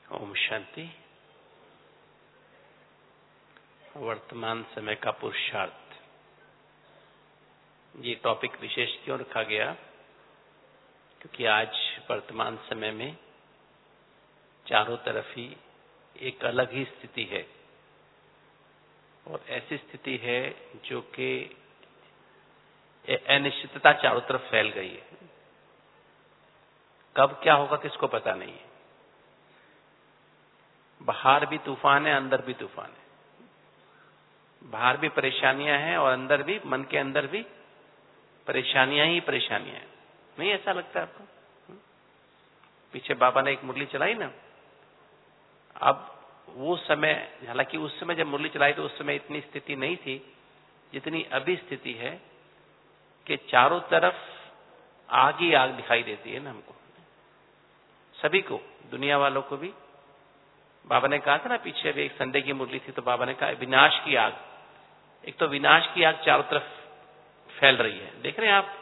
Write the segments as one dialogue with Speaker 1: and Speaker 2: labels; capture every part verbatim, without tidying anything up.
Speaker 1: ओम शांति। वर्तमान समय का पुरुषार्थ, ये टॉपिक विशेष क्यों रखा गया? क्योंकि आज वर्तमान समय में चारों तरफ ही एक अलग ही स्थिति है और ऐसी स्थिति है जो कि अनिश्चितता चारों तरफ फैल गई है। कब क्या होगा किसको पता नहीं है। बाहर भी तूफान है, अंदर भी तूफान है। बाहर भी परेशानियां हैं और अंदर भी, मन के अंदर भी परेशानियां ही परेशानियां हैं। नहीं ऐसा लगता है आपको? पीछे बाबा ने एक मुरली चलाई ना, अब वो समय, हालांकि उस समय जब मुरली चलाई तो उस समय इतनी स्थिति नहीं थी जितनी अभी स्थिति है कि चारों तरफ आग ही आग दिखाई देती है ना हमको, सभी को, दुनिया वालों को भी। बाबा ने कहा था ना, पीछे अभी एक संडे की मुरली थी तो बाबा ने कहा विनाश की आग। एक तो विनाश की आग चारों तरफ फैल रही है, देख रहे हैं आप,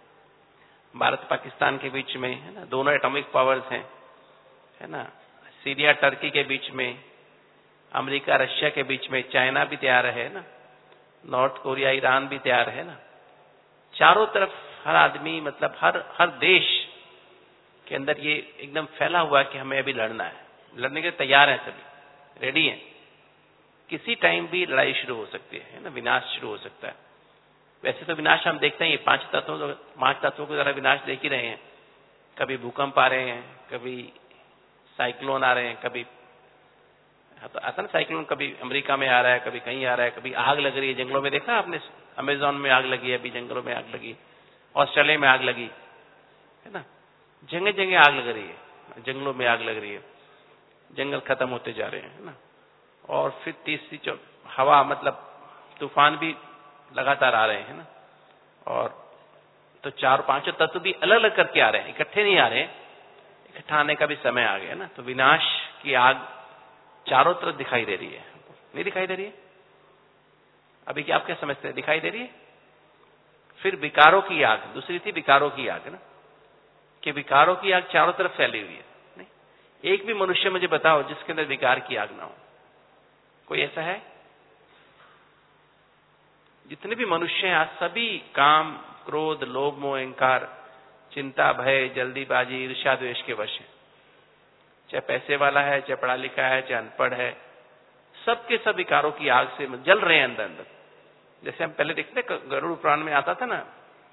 Speaker 1: भारत पाकिस्तान के बीच में है ना, दोनों एटॉमिक पावर्स हैं, है ना, सीरिया टर्की के बीच में, अमेरिका रशिया के बीच में, चाइना भी तैयार है ना, नॉर्थ कोरिया ईरान भी तैयार है ना। चारों तरफ हर आदमी, मतलब हर हर देश के अंदर ये एकदम फैला हुआ है कि हमें अभी लड़ना है, लड़ने के लिए तैयार है, सभी रेडी हैं। किसी टाइम भी लड़ाई शुरू हो सकती है ना, विनाश शुरू हो सकता है। वैसे तो विनाश हम देखते हैं, पांच तत्वों पांच तत्वों को जरा विनाश देख ही रहे हैं। कभी भूकंप आ रहे हैं, कभी साइक्लोन आ रहे हैं, कभी तो आता ना साइक्लोन, कभी अमेरिका में आ रहा है, कभी कहीं आ रहा है, कभी आग लग रही है जंगलों में। देखा आपने, अमेजोन में आग लगी है, अभी जंगलों में आग लगी, ऑस्ट्रेलिया में आग लगी है ना, जगह जगह आग लग रही है, जंगलों में आग लग रही है, जंगल खत्म होते जा रहे हैं है ना। और फिर तीसरी जो हवा, मतलब तूफान भी लगातार आ रहे हैं ना। और तो चार पांचों तत्व भी अलग अलग करके आ रहे हैं, इकट्ठे नहीं आ रहे, इकट्ठा आने का भी समय आ गया ना। तो विनाश की आग चारों तरफ दिखाई दे रही है, नहीं दिखाई दे रही है? अभी क्या आप क्या समझते हैं, दिखाई दे रही है? फिर विकारों की आग, दूसरी थी विकारों की आग ना, कि विकारों की आग चारों तरफ फैली हुई है। नहीं, एक भी मनुष्य मुझे बताओ जिसके अंदर विकार की आग ना हो। कोई ऐसा है? जितने भी मनुष्य हैं आज, सभी काम, क्रोध, लोभ, मोह, अहंकार, चिंता, भय, जल्दीबाजी, ईर्ष्या, द्वेष के वश है। चाहे पैसे वाला है, चाहे पढ़ा लिखा है, चाहे अनपढ़ है, सबके सब विकारों की आग से जल रहे हैं अंदर अंदर। जैसे हम पहले देखते, गरुड़ पुराण में आता था ना,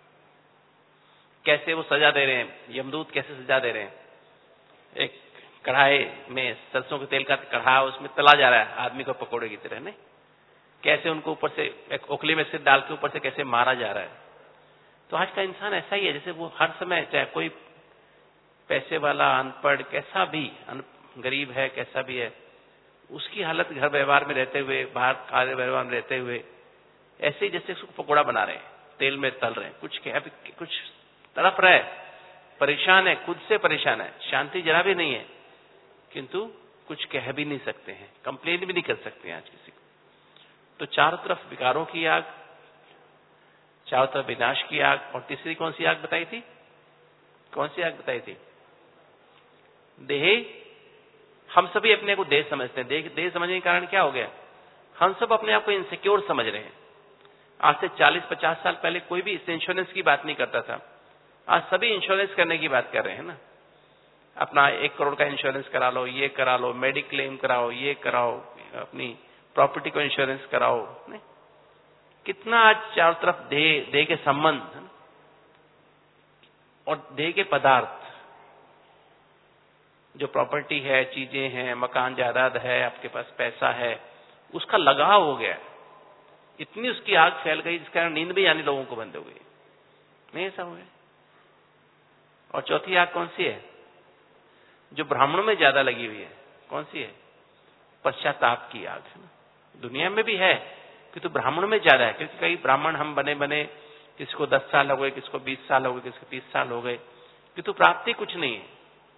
Speaker 1: कैसे वो सजा दे रहे हैं, यमदूत कैसे सजा दे रहे हैं। एक कढ़ाई में सरसों के तेल का कढ़ा, उसमें तला जा रहा है आदमी को पकौड़े की तरह, नहीं, कैसे उनको ऊपर से एक ओखली में सिर डाल के ऊपर से कैसे मारा जा रहा है। तो आज का इंसान ऐसा ही है, जैसे वो हर समय, चाहे कोई पैसे वाला, अनपढ़, कैसा भी, गरीब है, कैसा भी है, उसकी हालत घर व्यवहार में रहते हुए, बाहर कार्य व्यवहार में रहते हुए, ऐसे ही जैसे उसको पकौड़ा बना रहे हैं, तेल में तल रहे हैं, कुछ कुछ तड़प रहा है, परेशान है, खुद से परेशान है, शांति जरा भी नहीं है, किंतु कुछ कह भी नहीं सकते हैं, कंप्लेन भी नहीं कर सकते हैं आज किसी को। तो चारों तरफ विकारों की आग, चारों तरफ विनाश की आग। और तीसरी कौन सी आग बताई थी? कौन सी आग बताई थी? देह। हम सभी अपने को देह समझते हैं। देह देह समझने के कारण क्या हो गया, हम सब अपने आप को इनसिक्योर समझ रहे हैं। आज से चालीस पचास साल पहले कोई भी इस इंश्योरेंस की बात नहीं करता था, आज सभी इंश्योरेंस करने की बात कर रहे हैं ना। अपना एक करोड़ का इंश्योरेंस करा लो, ये करा लो, मेडिक्लेम कराओ, ये कराओ, अपनी प्रॉपर्टी को इंश्योरेंस कराओ। नहीं, कितना आज चारों तरफ देह, देह के संबंध और देह के पदार्थ, जो प्रॉपर्टी है, चीजें हैं, मकान जायदाद है, आपके पास पैसा है, उसका लगाव हो गया। इतनी उसकी आग फैल गई जिस कारण नींद भी आनी लोगों को बंद हो गई। नहीं ऐसा हो गया? और चौथी आग कौन सी है, जो ब्राह्मणों में ज्यादा लगी हुई है? कौन सी है? पश्चाताप की आग है ना। दुनिया में भी है कि तो ब्राह्मणों में ज्यादा है, क्योंकि कई ब्राह्मण हम बने बने, किसको दस साल हो गए, किसको बीस साल हो गए, किसको तीस साल हो गए, किंतु प्राप्ति कुछ नहीं है।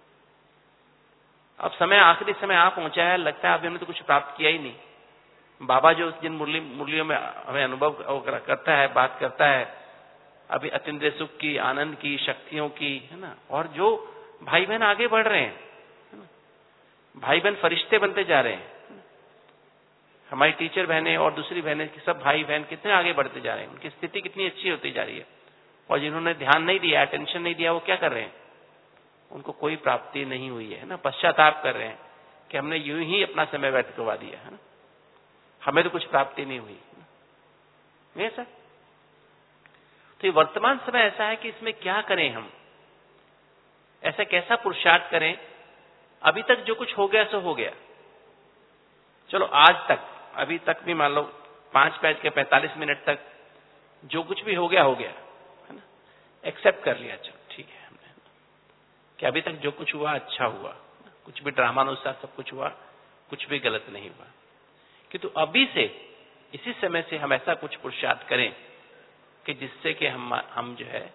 Speaker 1: अब समय, आखिरी समय आ पहुंचा है, लगता है अभी हमने तो कुछ प्राप्त किया ही नहीं। बाबा जो जिन मुरली मुरलियों में हमें अनुभव करता है, बात करता है, अभी अतीन्द्रिय सुख की, आनंद की, शक्तियों की, है ना, और जो भाई बहन आगे बढ़ रहे हैं, है ना, भाई बहन फरिश्ते बनते जा रहे हैं। हमारी टीचर बहनें और दूसरी बहनें सब भाई बहन कितने आगे बढ़ते जा रहे हैं, उनकी स्थिति कितनी अच्छी होती जा रही है। और जिन्होंने ध्यान नहीं दिया, अटेंशन नहीं दिया, वो क्या कर रहे हैं, उनको कोई प्राप्ति नहीं हुई है ना, पश्चाताप कर रहे हैं कि हमने यूं ही अपना समय व्यर्थ करवा दिया है ना, हमें तो कुछ प्राप्ति नहीं हुई। नहीं ऐसा? तो ये वर्तमान समय ऐसा है कि इसमें क्या करें हम, ऐसा कैसा पुरुषार्थ करें। अभी तक जो कुछ हो गया सो हो गया, चलो आज तक, अभी तक भी मान लो पांच बज के पैंतालीस मिनट तक जो कुछ भी हो गया हो गया है ना, एक्सेप्ट कर लिया, चलो ठीक है हमने कि अभी तक जो कुछ हुआ अच्छा हुआ, कुछ भी ड्रामानुसार सब कुछ हुआ, कुछ भी गलत नहीं हुआ। किंतु अभी से इसी समय से हम ऐसा कुछ पुरुषार्थ करें कि जिससे कि हम हम जो है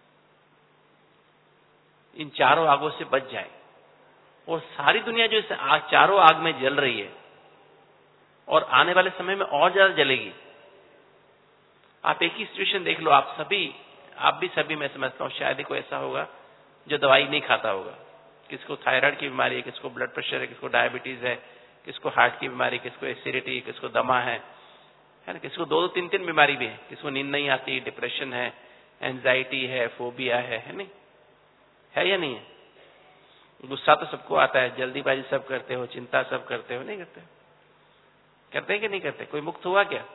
Speaker 1: इन चारों आगों से बच जाएं। और सारी दुनिया जो इस आग, चारों आग में जल रही है और आने वाले समय में और ज्यादा जलेगी। आप एक ही सिचुएशन देख लो, आप सभी आप भी सभी मैं समझता हूं शायद ही कोई ऐसा होगा जो दवाई नहीं खाता होगा। किसको थायराइड की बीमारी है, किसको ब्लड प्रेशर है, किसको डायबिटीज है, किसको हार्ट की बीमारी, किसको एसिडिटी, किसको दमा है है ना, किसको दो दो तीन तीन बीमारी भी है, किसको नींद नहीं आती, डिप्रेशन है, एंजाइटी है, फोबिया है, है नहीं है या नहीं है? गुस्सा तो सबको आता है, जल्दीबाजी सब करते हो, चिंता सब करते हो, नहीं करते? करते हैं कि नहीं करते? कोई मुक्त हुआ क्या?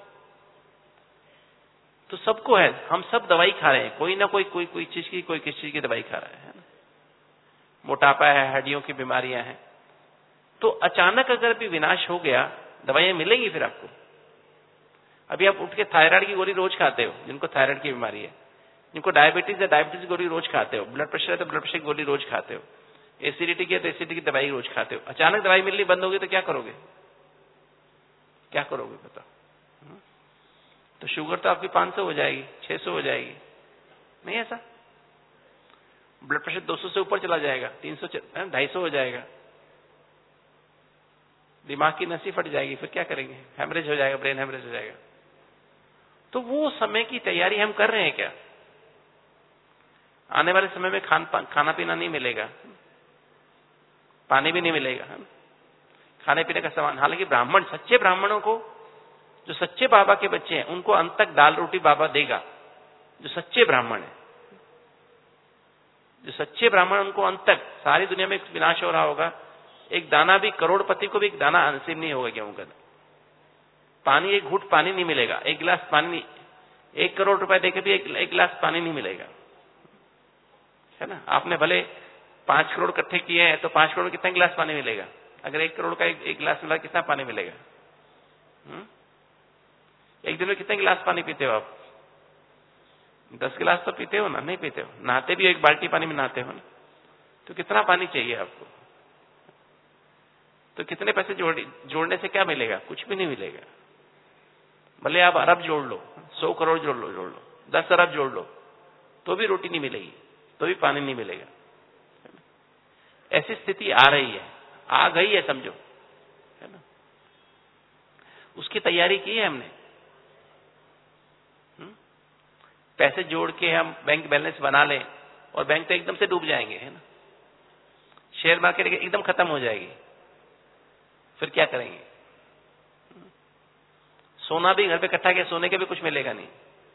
Speaker 1: तो सबको है, हम सब दवाई खा रहे हैं, कोई ना कोई कोई कोई चीज की, कोई किस चीज की दवाई खा रहा है ना। मोटापा है, हड्डियों की बीमारियां हैं। तो अचानक अगर भी विनाश हो गया, दवाइयां मिलेंगी फिर आपको। अभी आप उठ के थायराइड की गोली रोज खाते हो, जिनको थायराइड की बीमारी है, जिनको डायबिटीज है डायबिटीज की गोली रोज खाते हो, ब्लड प्रेशर है तो ब्लड प्रेशर की गोली रोज खाते हो, एसिडिटी की है तो एसिडिटी की दवाई रोज खाते हो। अचानक दवाई मिलनी बंद होगी तो क्या करोगे? क्या करोगे बताओ? तो शुगर तो आपकी पांच सौ हो जाएगी, छह सौ हो जाएगी, नहीं ऐसा? ब्लड प्रेशर दो सौ से ऊपर चला जाएगा, तीन सौ ढाई सौ हो जाएगा, दिमाग की नसी फट जाएगी, फिर क्या करेंगे? हेमरेज हो जाएगा, ब्रेन हेमरेज हो जाएगा। तो वो समय की तैयारी हम कर रहे हैं क्या? आने वाले समय में खान खाना पीना नहीं मिलेगा, पानी भी नहीं मिलेगा, खाने पीने का सामान। हालांकि ब्राह्मण, सच्चे ब्राह्मणों को, जो सच्चे बाबा के बच्चे हैं, उनको अंत तक दाल रोटी बाबा देगा। जो सच्चे ब्राह्मण है, जो सच्चे ब्राह्मण, उनको अंत तक, सारी दुनिया में विनाश हो रहा होगा, एक दाना भी, करोड़पति को भी एक दाना नसीब नहीं होगा गेहूं का। पानी, एक घूंट पानी नहीं मिलेगा, एक गिलास पानी नहीं, एक करोड़ रुपए देके भी एक, एक गिलास पानी नहीं मिलेगा, है ना। आपने भले पांच करोड़ इकट्ठे किए हैं तो पांच करोड़ में कितना गिलास पानी मिलेगा? अगर एक करोड़ का एक, एक गिलास मिला, कितना पानी मिलेगा? हुँ? एक दिन में कितने गिलास पानी पीते हो आप? दस गिलास तो पीते हो ना? नहीं पीते हो? नहाते भी एक बाल्टी पानी में नहाते हो ना? तो कितना पानी चाहिए आपको? तो कितने पैसे जोड़ जोड़ने से क्या मिलेगा? कुछ भी नहीं मिलेगा। भले आप अरब जोड़ लो, सौ करोड़ जोड़ लो जोड़ लो दस अरब जोड़ लो, तो भी रोटी नहीं मिलेगी, तो भी पानी नहीं मिलेगा। ऐसी स्थिति आ रही है, आ गई है समझो, है ना। उसकी तैयारी की है हमने। हुँ? पैसे जोड़ के हम बैंक बैलेंस बना लें और बैंक तो एकदम से डूब जाएंगे, है ना। शेयर मार्केट एकदम खत्म हो जाएगी, फिर क्या करेंगे? सोना भी घर पे इकट्ठा किया, सोने के भी कुछ मिलेगा नहीं।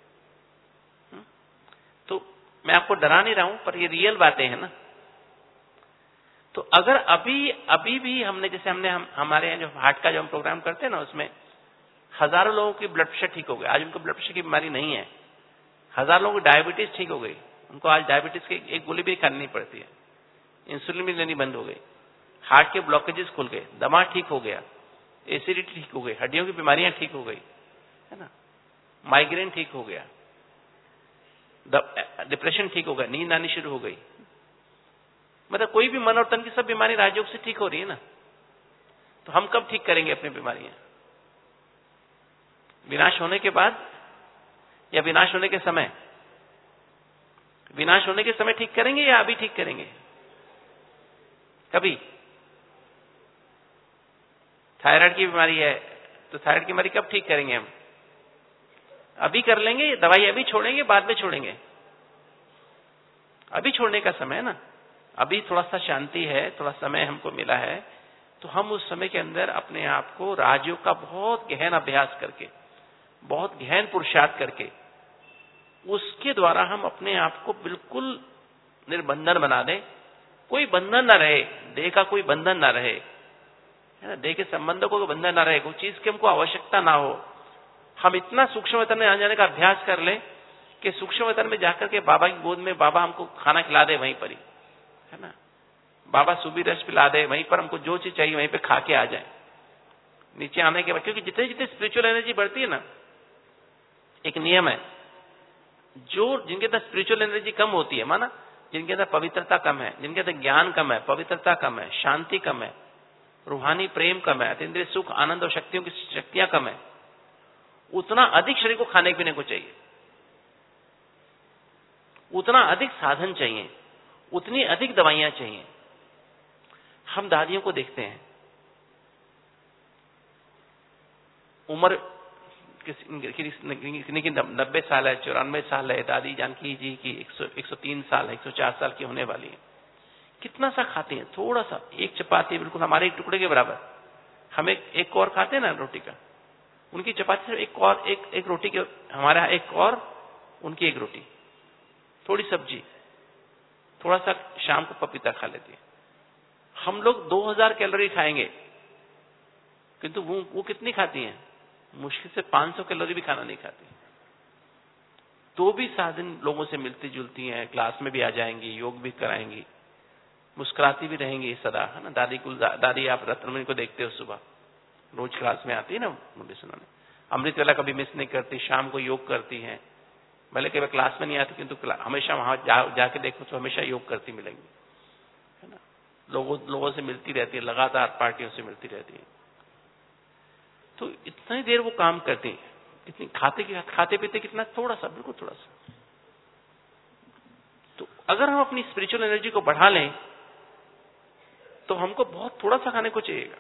Speaker 1: तो मैं आपको डरा नहीं रहा हूं, पर ये रियल बातें हैं ना। तो अगर अभी अभी भी हमने, जैसे हमने हम, हमारे यहाँ जो हार्ट का जो हम प्रोग्राम करते हैं ना, उसमें हजारों लोगों की ब्लड प्रेशर ठीक हो गया, आज उनको ब्लड प्रेशर की बीमारी नहीं है। हजार लोगों की डायबिटीज ठीक हो गई, उनको आज डायबिटीज की एक गोली भी खानी नहीं पड़ती है, इंसुलिन भी लेनी बंद हो गई, हार्ट के ब्लॉकेजेस खुल गए, दमा ठीक हो गया, एसिडिटी ठीक हो गई, हड्डियों की बीमारियां ठीक हो गई, है ना, माइग्रेन ठीक हो गया, डिप्रेशन ठीक हो गया, नींद आनी शुरू हो गई। मतलब कोई भी मन और तन की सब बीमारी राजयोग से ठीक हो रही है ना। तो हम कब ठीक करेंगे अपनी बीमारियां? विनाश होने के बाद या विनाश होने के समय? विनाश होने के समय ठीक करेंगे या अभी ठीक करेंगे? कभी? थायराइड की बीमारी है तो थायराइड की बीमारी कब ठीक करेंगे हम? अभी कर लेंगे, दवाई अभी छोड़ेंगे, बाद में छोड़ेंगे? अभी छोड़ने का समय है ना। अभी थोड़ा सा शांति है, थोड़ा समय हमको मिला है, तो हम उस समय के अंदर अपने आप को राजयोग का बहुत गहन अभ्यास करके, बहुत गहन पुरुषार्थ करके, उसके द्वारा हम अपने आप को बिल्कुल निर्बंधन बना दें, कोई बंधन ना रहे, देह का कोई बंधन ना रहे, है ना, देह के संबंधों को बंधन ना रहे, कोई चीज की हमको आवश्यकता ना हो। हम इतना सूक्ष्म वतन में आ जाने का अभ्यास कर लें कि सूक्ष्म वतन में जाकर के बाबा की गोद में बाबा हमको खाना खिला दे वहीं पर ही, है ना, बाबा सुबह रस पिला दे, वहीं पर हमको जो चीज चाहिए वहीं पे खा के आ जाए नीचे आने के बाद। क्योंकि जितने जितने स्पिरिचुअल एनर्जी बढ़ती है ना, एक नियम है, जो जिनके अंदर स्पिरिचुअल एनर्जी कम होती है, माना जिनके अंदर पवित्रता कम है, जिनके अंदर ज्ञान कम है, पवित्रता कम है, शांति कम है, रूहानी प्रेम कम है, अतीन्द्रिय सुख आनंद और शक्तियों की शक्तियां कम है, उतना अधिक शरीर को खाने पीने को चाहिए, उतना अधिक साधन चाहिए, उतनी अधिक दवाइयां चाहिए। हम दादियों को देखते हैं, उम्र किसी की नब्बे साल है, चौरानवे साल है, दादी जानकी जी की एक सौ तीन साल है, एक सौ चार साल की होने वाली है। कितना सा खाती हैं, थोड़ा सा, एक चपाती बिल्कुल हमारे एक टुकड़े के बराबर, हम एक एक और खाते हैं ना रोटी का, उनकी चपाती से एक और एक एक रोटी के, हमारा एक और उनकी एक रोटी, थोड़ी सब्जी, थोड़ा सा शाम को पपीता खा लेती है। हम लोग दो हज़ार कैलोरी खाएंगे, किंतु वो वो कितनी खाती हैं, मुश्किल से पाँच सौ कैलोरी भी खाना नहीं खाती। तो भी साधन लोगों से मिलती जुलती हैं, क्लास में भी आ जाएंगी, योग भी कराएंगी, मुस्कुराती भी रहेंगी सदा, है ना। दादी को दादी आप रत्नमणि को देखते हो, सुबह रोज क्लास में आती है ना, मुझे सुना ने अमृत वेला कभी मिस नहीं करती, शाम को योग करती हैं, भले कभी क्लास में नहीं आती किंतु हमेशा वहां जा, जाके देखो तो हमेशा योग करती मिलेंगी, है ना। लोगों लोगों से मिलती रहती है, लगातार पार्टियों से मिलती रहती है। तो इतनी देर वो काम करती है, कितनी खाते खाते पीते कितना, थोड़ा सा, बिल्कुल थोड़ा सा। तो अगर हम अपनी स्पिरिचुअल एनर्जी को बढ़ा लें तो हमको बहुत थोड़ा सा खाने को चाहिएगा।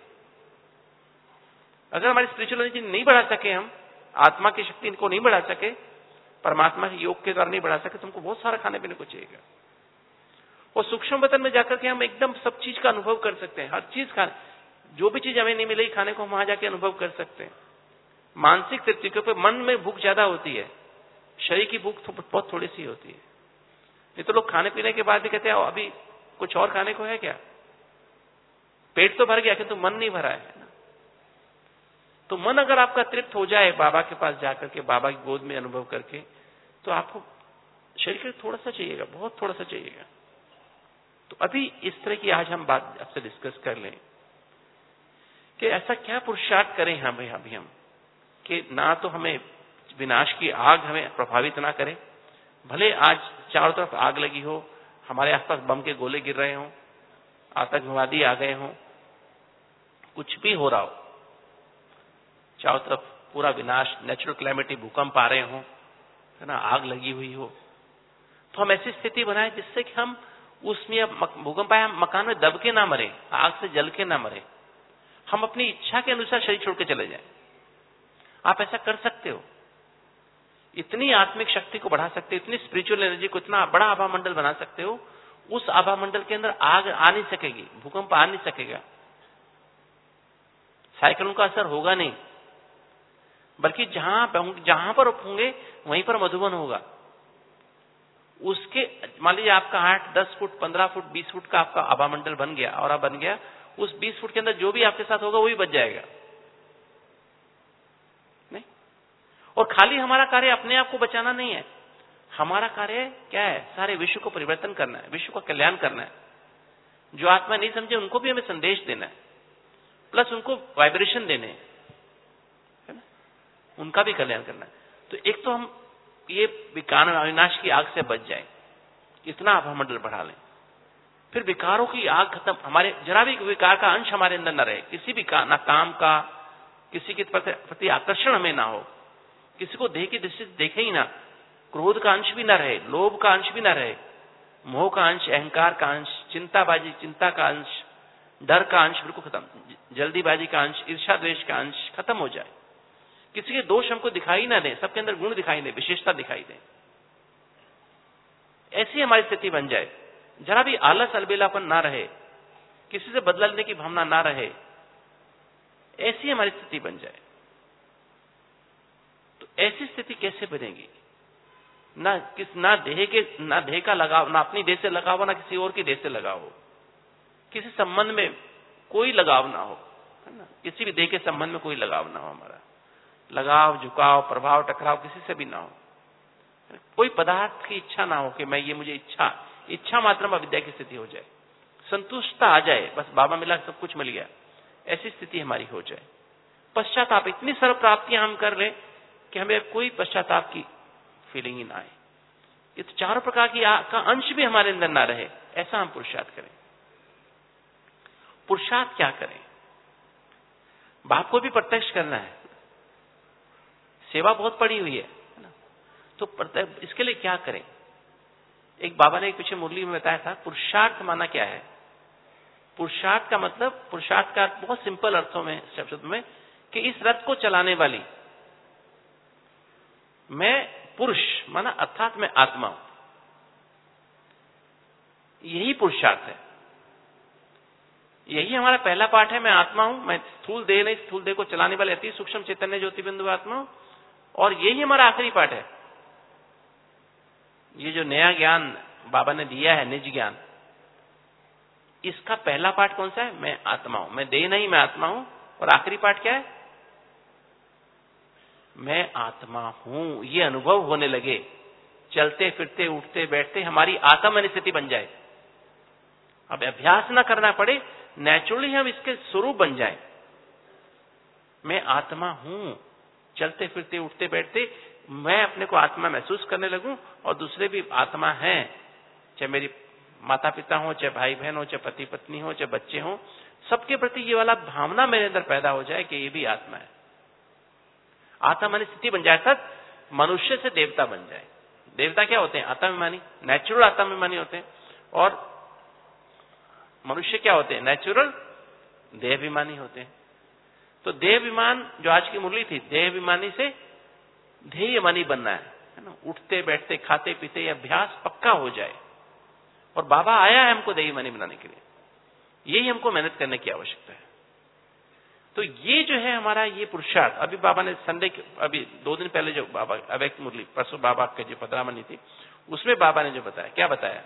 Speaker 1: अगर हमारी स्पिरिचुअल एनर्जी नहीं बढ़ा सके, हम आत्मा की शक्ति इनको नहीं बढ़ा सके, परमात्मा के योग के द्वारा नहीं बढ़ा सके, तो हमको बहुत सारा खाने पीने को चाहिएगा। और सूक्ष्म वतन में जाकर के हम एकदम सब चीज का अनुभव कर सकते हैं, हर चीज का, जो भी चीज हमें नहीं मिलेगी खाने को, हम वहां जाके अनुभव कर सकते हैं। मानसिक तृप्ति के ऊपर मन में भूख ज्यादा होती है, शरीर की भूख बहुत थोड़ी सी होती है। नहीं तो लोग खाने पीने के बाद भी कहते हैं अभी कुछ और खाने को है क्या, पेट तो भर गया किंतु मन नहीं भरा है ना। तो मन अगर आपका तृप्त हो जाए बाबा के पास जाकर के, बाबा की गोद में अनुभव करके, तो आपको शरीर के थोड़ा सा चाहिएगा, बहुत थोड़ा सा चाहिएगा। तो अभी इस तरह की आज हम बात आपसे डिस्कस कर लें कि ऐसा क्या पुरुषार्थ करें हम भाई अभी हम, कि ना तो हमें विनाश की आग हमें प्रभावित ना करे। भले आज चारों तरफ आग लगी हो, हमारे आसपास बम के गोले गिर रहे हों, आतंकवादी आ गए हों, कुछ भी हो रहा हो, चारों तरफ पूरा विनाश, नेचुरल क्लैमिटी, भूकंप आ रहे हों, है ना, आग लगी हुई हो, तो हम ऐसी स्थिति बनाए जिससे कि हम उसमें भूकंप आए, हम मकान में दब के ना मरे, आग से जल के ना मरे, हम अपनी इच्छा के अनुसार शरीर छोड़ के चले जाएं। आप ऐसा कर सकते हो, इतनी आत्मिक शक्ति को बढ़ा सकते हो, इतनी स्पिरिचुअल एनर्जी को, इतना बड़ा आभा मंडल बना सकते हो, उस आभा मंडल के अंदर आग आ नहीं सकेगी, भूकंप आ नहीं सकेगा, साइक्लोन का असर होगा नहीं, बल्कि जहां जहां पर होंगे वहीं पर मधुबन होगा। उसके मान लीजिए आपका आठ दस फुट पंद्रह फुट बीस फुट का आपका आभा मंडल बन गया, और बन गया, उस बीस फुट के अंदर जो भी आपके साथ होगा वही बच जाएगा नहीं। और खाली हमारा कार्य अपने आप को बचाना नहीं है, हमारा कार्य क्या है, सारे विश्व को परिवर्तन करना है, विश्व का कल्याण करना है। जो आत्मा नहीं समझे उनको भी हमें संदेश देना है, प्लस उनको वाइब्रेशन देने हैं, है ना, उनका भी कल्याण करना है। तो एक तो हम ये विकार अविनाश की आग से बच जाए, इतना आभा मंडल बढ़ा लें, फिर विकारों की आग खत्म, हमारे जरा भी विकार का अंश हमारे अंदर न रहे, किसी भी का, ना काम का, किसी के प्रति आकर्षण हमें ना हो, किसी को देह की दृष्टि से देखे ही ना, क्रोध का अंश भी ना रहे, लोभ का अंश भी ना रहे, मोह का अंश, अहंकार का अंश, चिंताबाजी, चिंता का अंश, डर का अंश बिल्कुल खत्म, जल्दीबाजी का अंश, ईर्ष्या द्वेष का अंश खत्म हो जाए, किसी के दोष हमको दिखाई ना दे, सबके अंदर गुण दिखाई दे, विशेषता दिखाई दे, ऐसी हमारी स्थिति बन जाए। जरा भी आलस अलबेलापन ना रहे, किसी से बदला लेने की भावना ना रहे, ऐसी हमारी स्थिति बन जाए। तो ऐसी स्थिति कैसे बनेगी? ना किस ना देह के ना देह का लगाव, ना अपनी देह से लगाव हो, ना किसी और की देह से लगाव हो, किसी संबंध में कोई लगाव ना हो, है ना, किसी भी देह के संबंध में कोई लगाव ना हो, हमारा लगाव झुकाव प्रभाव टकराव किसी से भी ना हो, कोई पदार्थ की इच्छा ना हो कि मैं ये मुझे इच्छा इच्छा मात्र में अविद्या की स्थिति हो जाए, संतुष्टता आ जाए, बस बाबा मिला सब कुछ मिल गया, ऐसी स्थिति हमारी हो जाए। पश्चाताप, इतनी सर्व प्राप्तियां हम कर लें कि हमें कोई पश्चाताप की फीलिंग ही ना आए, ये तो चारों प्रकार की का अंश भी हमारे अंदर ना रहे, ऐसा हम पुरुषार्थ करें। पुरुषार्थ क्या करें? बाप को भी प्रत्यक्ष करना है, सेवा बहुत पड़ी हुई है ना, तो इसके लिए क्या करें? एक बाबा ने एक पीछे मुरली में बताया था, पुरुषार्थ माना क्या है? पुरुषार्थ का मतलब, पुरुषार्थ का बहुत सिंपल अर्थों में शब्द में, कि इस रथ को चलाने वाली मैं पुरुष माना अर्थात मैं आत्मा हूं, यही पुरुषार्थ है। यही हमारा पहला पाठ है, मैं आत्मा हूं, मैं स्थूल देह नहीं, स्थूल देह को चलाने वाले अति सूक्ष्म चैतन्य ज्योति बिंदु आत्मा हूं, और यही हमारा आखिरी पाठ है। ये जो नया ज्ञान बाबा ने दिया है, निज ज्ञान, इसका पहला पाठ कौन सा है? मैं आत्मा हूं, मैं देह नहीं, मैं आत्मा हूं। और आखिरी पाठ क्या है? मैं आत्मा हूं। ये अनुभव होने लगे, चलते फिरते उठते बैठते हमारी आत्म स्थिति बन जाए, अब अभ्यास ना करना पड़े, नेचुरली हम इसके स्वरूप बन जाएं। मैं आत्मा हूं, चलते फिरते उठते बैठते मैं अपने को आत्मा महसूस करने लगूं, और दूसरे भी आत्मा हैं, चाहे मेरी माता पिता हो, चाहे भाई बहन हो, चाहे पति पत्नी हो, चाहे बच्चे हो, सबके प्रति ये वाला भावना मेरे अंदर पैदा हो जाए कि ये भी आत्मा है। आत्मा स्थिति बन जाए, तब मनुष्य से देवता बन जाए। देवता क्या होते हैं? आत्माभिमानी, नेचुरल आत्माभिमानी होते हैं। और मनुष्य क्या होते हैं? नेचुरल देहाभिमानी होते हैं। तो देहाभिमान जो आज की मुरली थी, देहाभिमानी से ध्येयमानी बनना है, है ना, उठते बैठते खाते पीते ये अभ्यास पक्का हो जाए। और बाबा आया है हमको ध्येयमानी बनाने के लिए, यही हमको मेहनत करने की आवश्यकता है। तो ये जो है हमारा ये पुरुषार्थ, अभी बाबा ने संडे अभी दो दिन पहले जो बाबा अव्यक्त मुरली, परसों बाबा के जो पदरामणि थी, उसमें बाबा ने जो बताया, क्या बताया?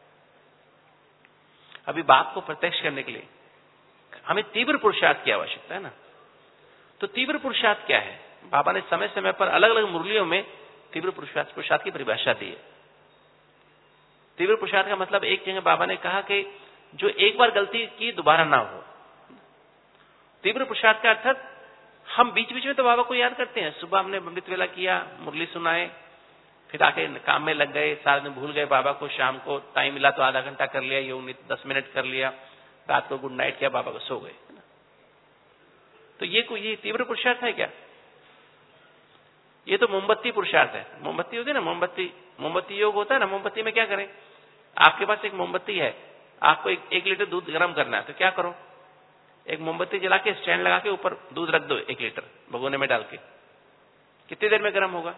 Speaker 1: अभी बाप को प्रत्यक्ष करने के लिए हमें तीव्र पुरुषार्थ की आवश्यकता है ना। तो तीव्र पुरुषार्थ क्या है? बाबा ने समय समय पर अलग अलग मुरलियों में तीव्र पुरुषार्थ पुरुषार्थ की परिभाषा दी है। तीव्र पुरुषार्थ का मतलब, एक जगह बाबा ने कहा कि जो एक बार गलती की दोबारा ना हो। तीव्र पुरुषार्थ का अर्थात हम बीच बीच में तो बाबा को याद करते हैं, सुबह हमने अमृत वेला किया, मुरली सुनाए, फिर आके काम में लग गए, सारा दिन भूल गए बाबा को, शाम को टाइम मिला तो आधा घंटा कर लिया, योग दस मिनट कर लिया, रात को गुड नाइट किया, बाबा को सो गए। तो ये कोई ये तीव्र पुरुषार्थ है क्या? ये तो मोमबत्ती पुरुषार्थ है। मोमबत्ती होती है ना, मोमबत्ती मोमबत्ती योग होता है ना। मोमबत्ती में क्या करें? आपके पास एक मोमबत्ती है, आपको एक, एक लीटर दूध गर्म करना है, तो क्या करो? एक मोमबत्ती जला के स्टैंड लगा के ऊपर दूध रख दो, एक लीटर भगोने में डाल के, कितनी देर में गर्म होगा?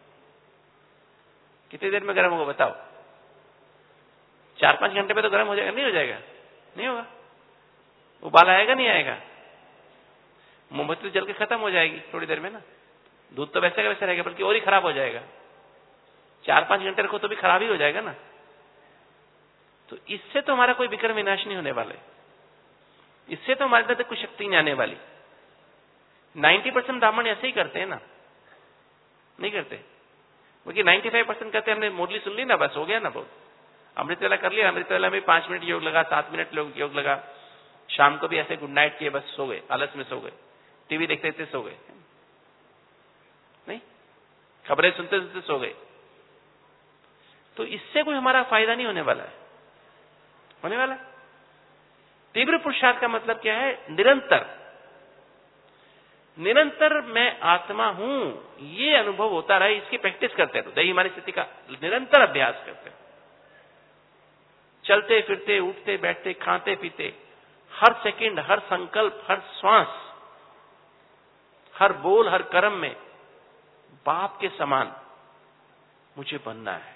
Speaker 1: कितनी देर में गर्म होगा बताओ? चार पांच घंटे में तो गर्म हो जाएगा? नहीं हो जाएगा? नहीं होगा। उबाल आएगा नहीं आएगा? मोमबत्ती जल के खत्म हो जाएगी थोड़ी देर में ना। दूध तो वैसे का वैसे रहेगा, बल्कि और ही खराब हो जाएगा। चार पांच घंटे रखो तो भी खराब ही हो जाएगा ना। तो इससे तो हमारा कोई विक्रम विनाश नहीं होने वाले, इससे तो हमारे अंदर कोई शक्ति नहीं आने वाली। नब्बे परसेंट ब्राह्मण ऐसे ही करते हैं ना, नहीं करते? क्योंकि पचानवे परसेंट कहते हैं हमने मुरली सुन ली ना, बस हो गया ना, बहुत अमृत वेला कर लिया, अमृत वेला में पांच मिनट योग लगा, सात मिनट योग लगा, शाम को भी ऐसे गुड नाइट किए, बस सो गए, आलस में सो गए, टीवी देखते देखते सो गए, नहीं खबरें सुनते सुनते सो गए। तो इससे कोई हमारा फायदा नहीं होने वाला है, होने वाला। तीव्र पुरुषार्थ का मतलब क्या है? निरंतर निरंतर मैं आत्मा हूं, ये अनुभव होता रहे, इसकी प्रैक्टिस करते रहो। दही हमारी स्थिति का निरंतर अभ्यास करते रहो, चलते फिरते उठते बैठते खाते पीते, हर सेकंड, हर संकल्प, हर श्वास, हर बोल, हर कर्म में बाप के समान मुझे बनना है।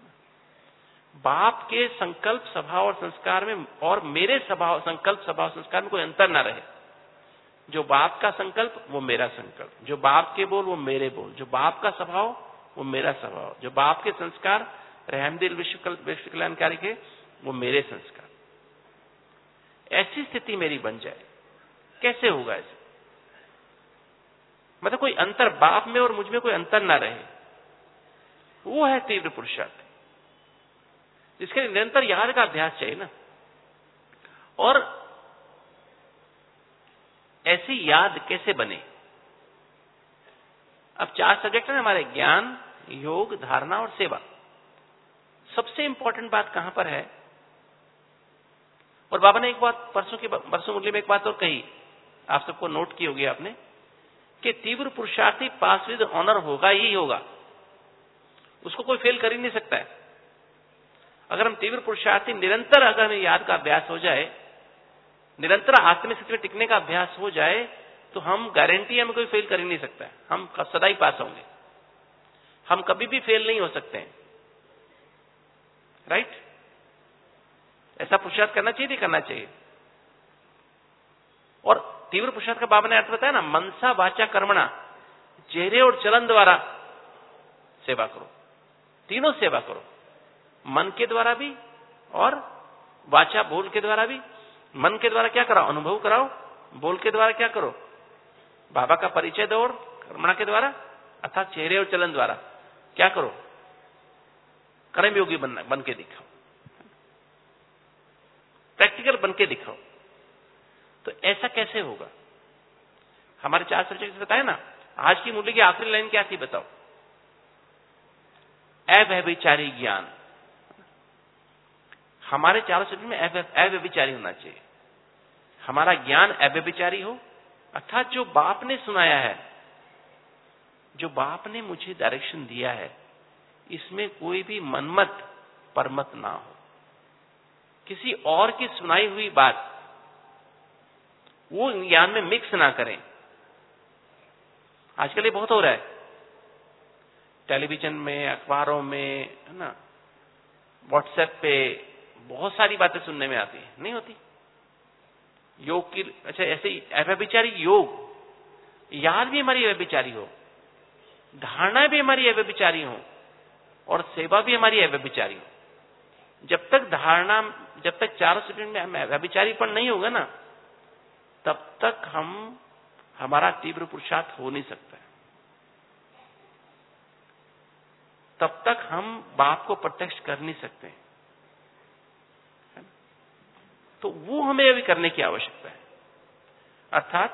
Speaker 1: बाप के संकल्प स्वभाव और संस्कार में और मेरे स्वभाव संकल्प स्वभाव संस्कार में कोई अंतर ना रहे। जो बाप का संकल्प वो मेरा संकल्प, जो बाप के बोल वो मेरे बोल, जो बाप का स्वभाव वो मेरा स्वभाव, जो बाप के संस्कार रहमदिल विश्व विश्व कल्याणकारी के वो मेरे संस्कार। ऐसी स्थिति मेरी बन जाए, कैसे होगा ऐसे? मतलब कोई अंतर बाप में और मुझ में कोई अंतर ना रहे, वो है तीव्र पुरुषार्थ। इसके लिए निरंतर याद का अभ्यास चाहिए ना। और ऐसी याद कैसे बने? अब चार सब्जेक्ट है हमारे, ज्ञान, योग, धारणा और सेवा। सबसे इंपॉर्टेंट बात कहां पर है? और बाबा ने एक बात परसों की परसों मुरली में एक बात और कही, आप सबको नोट की होगी आपने, कि तीव्र पुरुषार्थी पास विद ऑनर होगा ही होगा, उसको कोई फेल कर ही नहीं सकता है। अगर हम तीव्र पुरुषार्थी निरंतर अगर हमें याद का अभ्यास हो जाए, निरंतर आत्मिक स्थिति में टिकने का अभ्यास हो जाए, तो हम गारंटी हमें कोई फेल कर ही नहीं सकता है, हम सदा ही पास होंगे, हम कभी भी फेल नहीं हो सकते हैं। राइट? ऐसा पुरुषार्थ करना चाहिए, नहीं करना चाहिए? और तीव्र पुरुषार्थ का बाबा ने अर्थ बताया ना, मनसा वाचा कर्मणा, चेहरे और चलन द्वारा सेवा करो, तीनों सेवा करो, मन के द्वारा भी और वाचा बोल के द्वारा भी। मन के द्वारा क्या कराओ? अनुभव कराओ। बोल के द्वारा क्या करो? बाबा का परिचय दो। और कर्मणा के द्वारा अर्थात चेहरे और चलन द्वारा क्या करो? कर्मयोगी बनना, बन के दिखाओ, प्रैक्टिकल बन के दिखाओ। तो ऐसा कैसे होगा? हमारे चार सब्जेक्ट बताए ना। आज की मुरली की आखिरी लाइन क्या थी बताओ? अव्यभिचारी ज्ञान। हमारे चारों सब्जेक्ट में अव्यभिचारी होना चाहिए। हमारा ज्ञान अव्यभिचारी हो, अर्थात जो बाप ने सुनाया है, जो बाप ने मुझे डायरेक्शन दिया है, इसमें कोई भी मनमत परमत ना हो। किसी और की सुनाई हुई बात वो ज्ञान में मिक्स ना करें। आजकल ये बहुत हो रहा है, टेलीविजन में, अखबारों में, है ना, व्हाट्सएप पे बहुत सारी बातें सुनने में आती है, नहीं होती? योग की, अच्छा ऐसे ही अव्यभिचारी योग, याद भी हमारी अव्यभिचारी हो, धारणा भी हमारी अव्यभिचारी हो, और सेवा भी हमारी अव्यभिचारी हो। जब तक धारणा, जब तक चारों सब्जेक्ट में अव्यभिचारीपन नहीं होगा ना, तब तक हम हमारा तीव्र पुरुषार्थ हो नहीं सकता है। तब तक हम बाप को प्रत्यक्ष कर नहीं सकते। तो वो हमें अभी करने की आवश्यकता है। अर्थात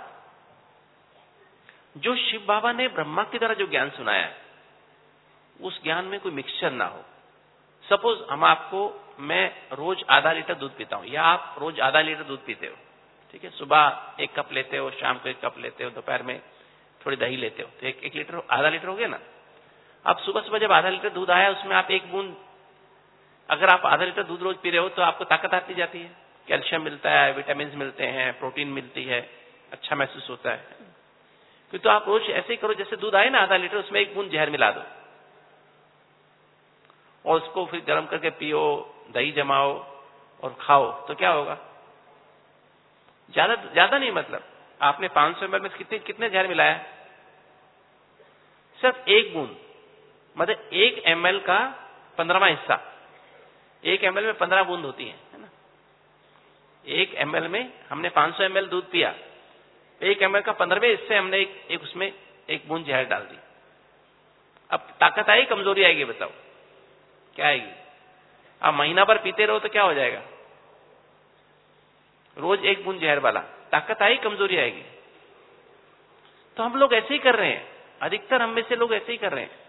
Speaker 1: जो शिव बाबा ने ब्रह्मा के द्वारा जो ज्ञान सुनाया है, उस ज्ञान में कोई मिक्सचर ना हो। सपोज हम आपको, मैं रोज आधा लीटर दूध पीता हूं, या आप रोज आधा लीटर दूध पीते हो, ठीक है? सुबह एक कप लेते हो, शाम को एक कप लेते हो, दोपहर में थोड़ी दही लेते हो, तो एक, एक लीटर आधा लीटर हो गया ना। अब सुबह सुबह जब आधा लीटर दूध आया, उसमें आप एक बूंद, अगर आप आधा लीटर दूध रोज पी रहे हो तो आपको ताकत आती जाती है, कैल्शियम मिलता है, विटामिन मिलते हैं, प्रोटीन मिलती है, अच्छा महसूस होता है। क्योंकि तो आप रोज ऐसे ही करो, जैसे दूध आए ना आधा लीटर, उसमें एक बूंद जहर मिला दो और उसको फिर गर्म करके पियो, दही जमाओ और खाओ, तो क्या होगा? ज्यादा ज्यादा नहीं, मतलब आपने पांच सौ एम एल में कितने कितने जहर मिलाया? सिर्फ एक बूंद, मतलब एक एम एल का पंद्रहवां हिस्सा। एक एम एल में पंद्रह बूंद होती है, है ना? एक एम एल में हमने पांच सौ एम एल दूध पिया, एक एम एल का पंद्रहवें हिस्से हमने एक, एक उसमें एक बूंद जहर डाल दी। अब ताकत आई, कमजोरी आएगी? बताओ क्या आएगी? आप महीना भर पीते रहो तो क्या हो जाएगा? रोज एक बूंद जहर वाला, ताकत आई, कमजोरी आएगी। तो हम लोग ऐसे ही कर रहे हैं, अधिकतर हम में से लोग ऐसे ही कर रहे हैं।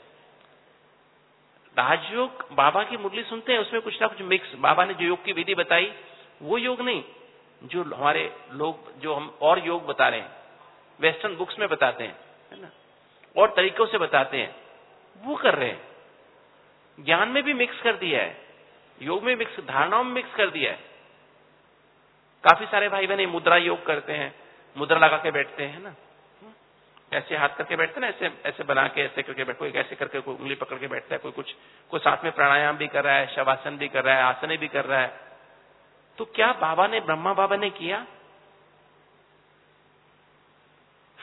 Speaker 1: राजयोग, बाबा की मुरली सुनते हैं, उसमें कुछ ना कुछ मिक्स, बाबा ने जो योग की विधि बताई वो योग नहीं, जो हमारे लोग, जो हम और योग बता रहे हैं, वेस्टर्न बुक्स में बताते हैं, है ना, और तरीकों से बताते हैं, वो कर रहे हैं। ज्ञान में भी मिक्स कर दिया है, योग में मिक्स, धारणाओं में मिक्स कर दिया है। काफी सारे भाई बहन मुद्रा योग करते हैं, मुद्रा लगा के बैठते हैं ना, ऐसे हाथ करके बैठते हैं ना, ऐसे ऐसे बना के ऐसे करके बैठ, कोई ऐसे करके, कोई उंगली पकड़ के बैठता है, कोई कुछ, कोई साथ में प्राणायाम भी कर रहा है, शवासन भी कर रहा है, आसन भी कर रहा है। तो क्या बाबा ने, ब्रह्मा बाबा ने किया?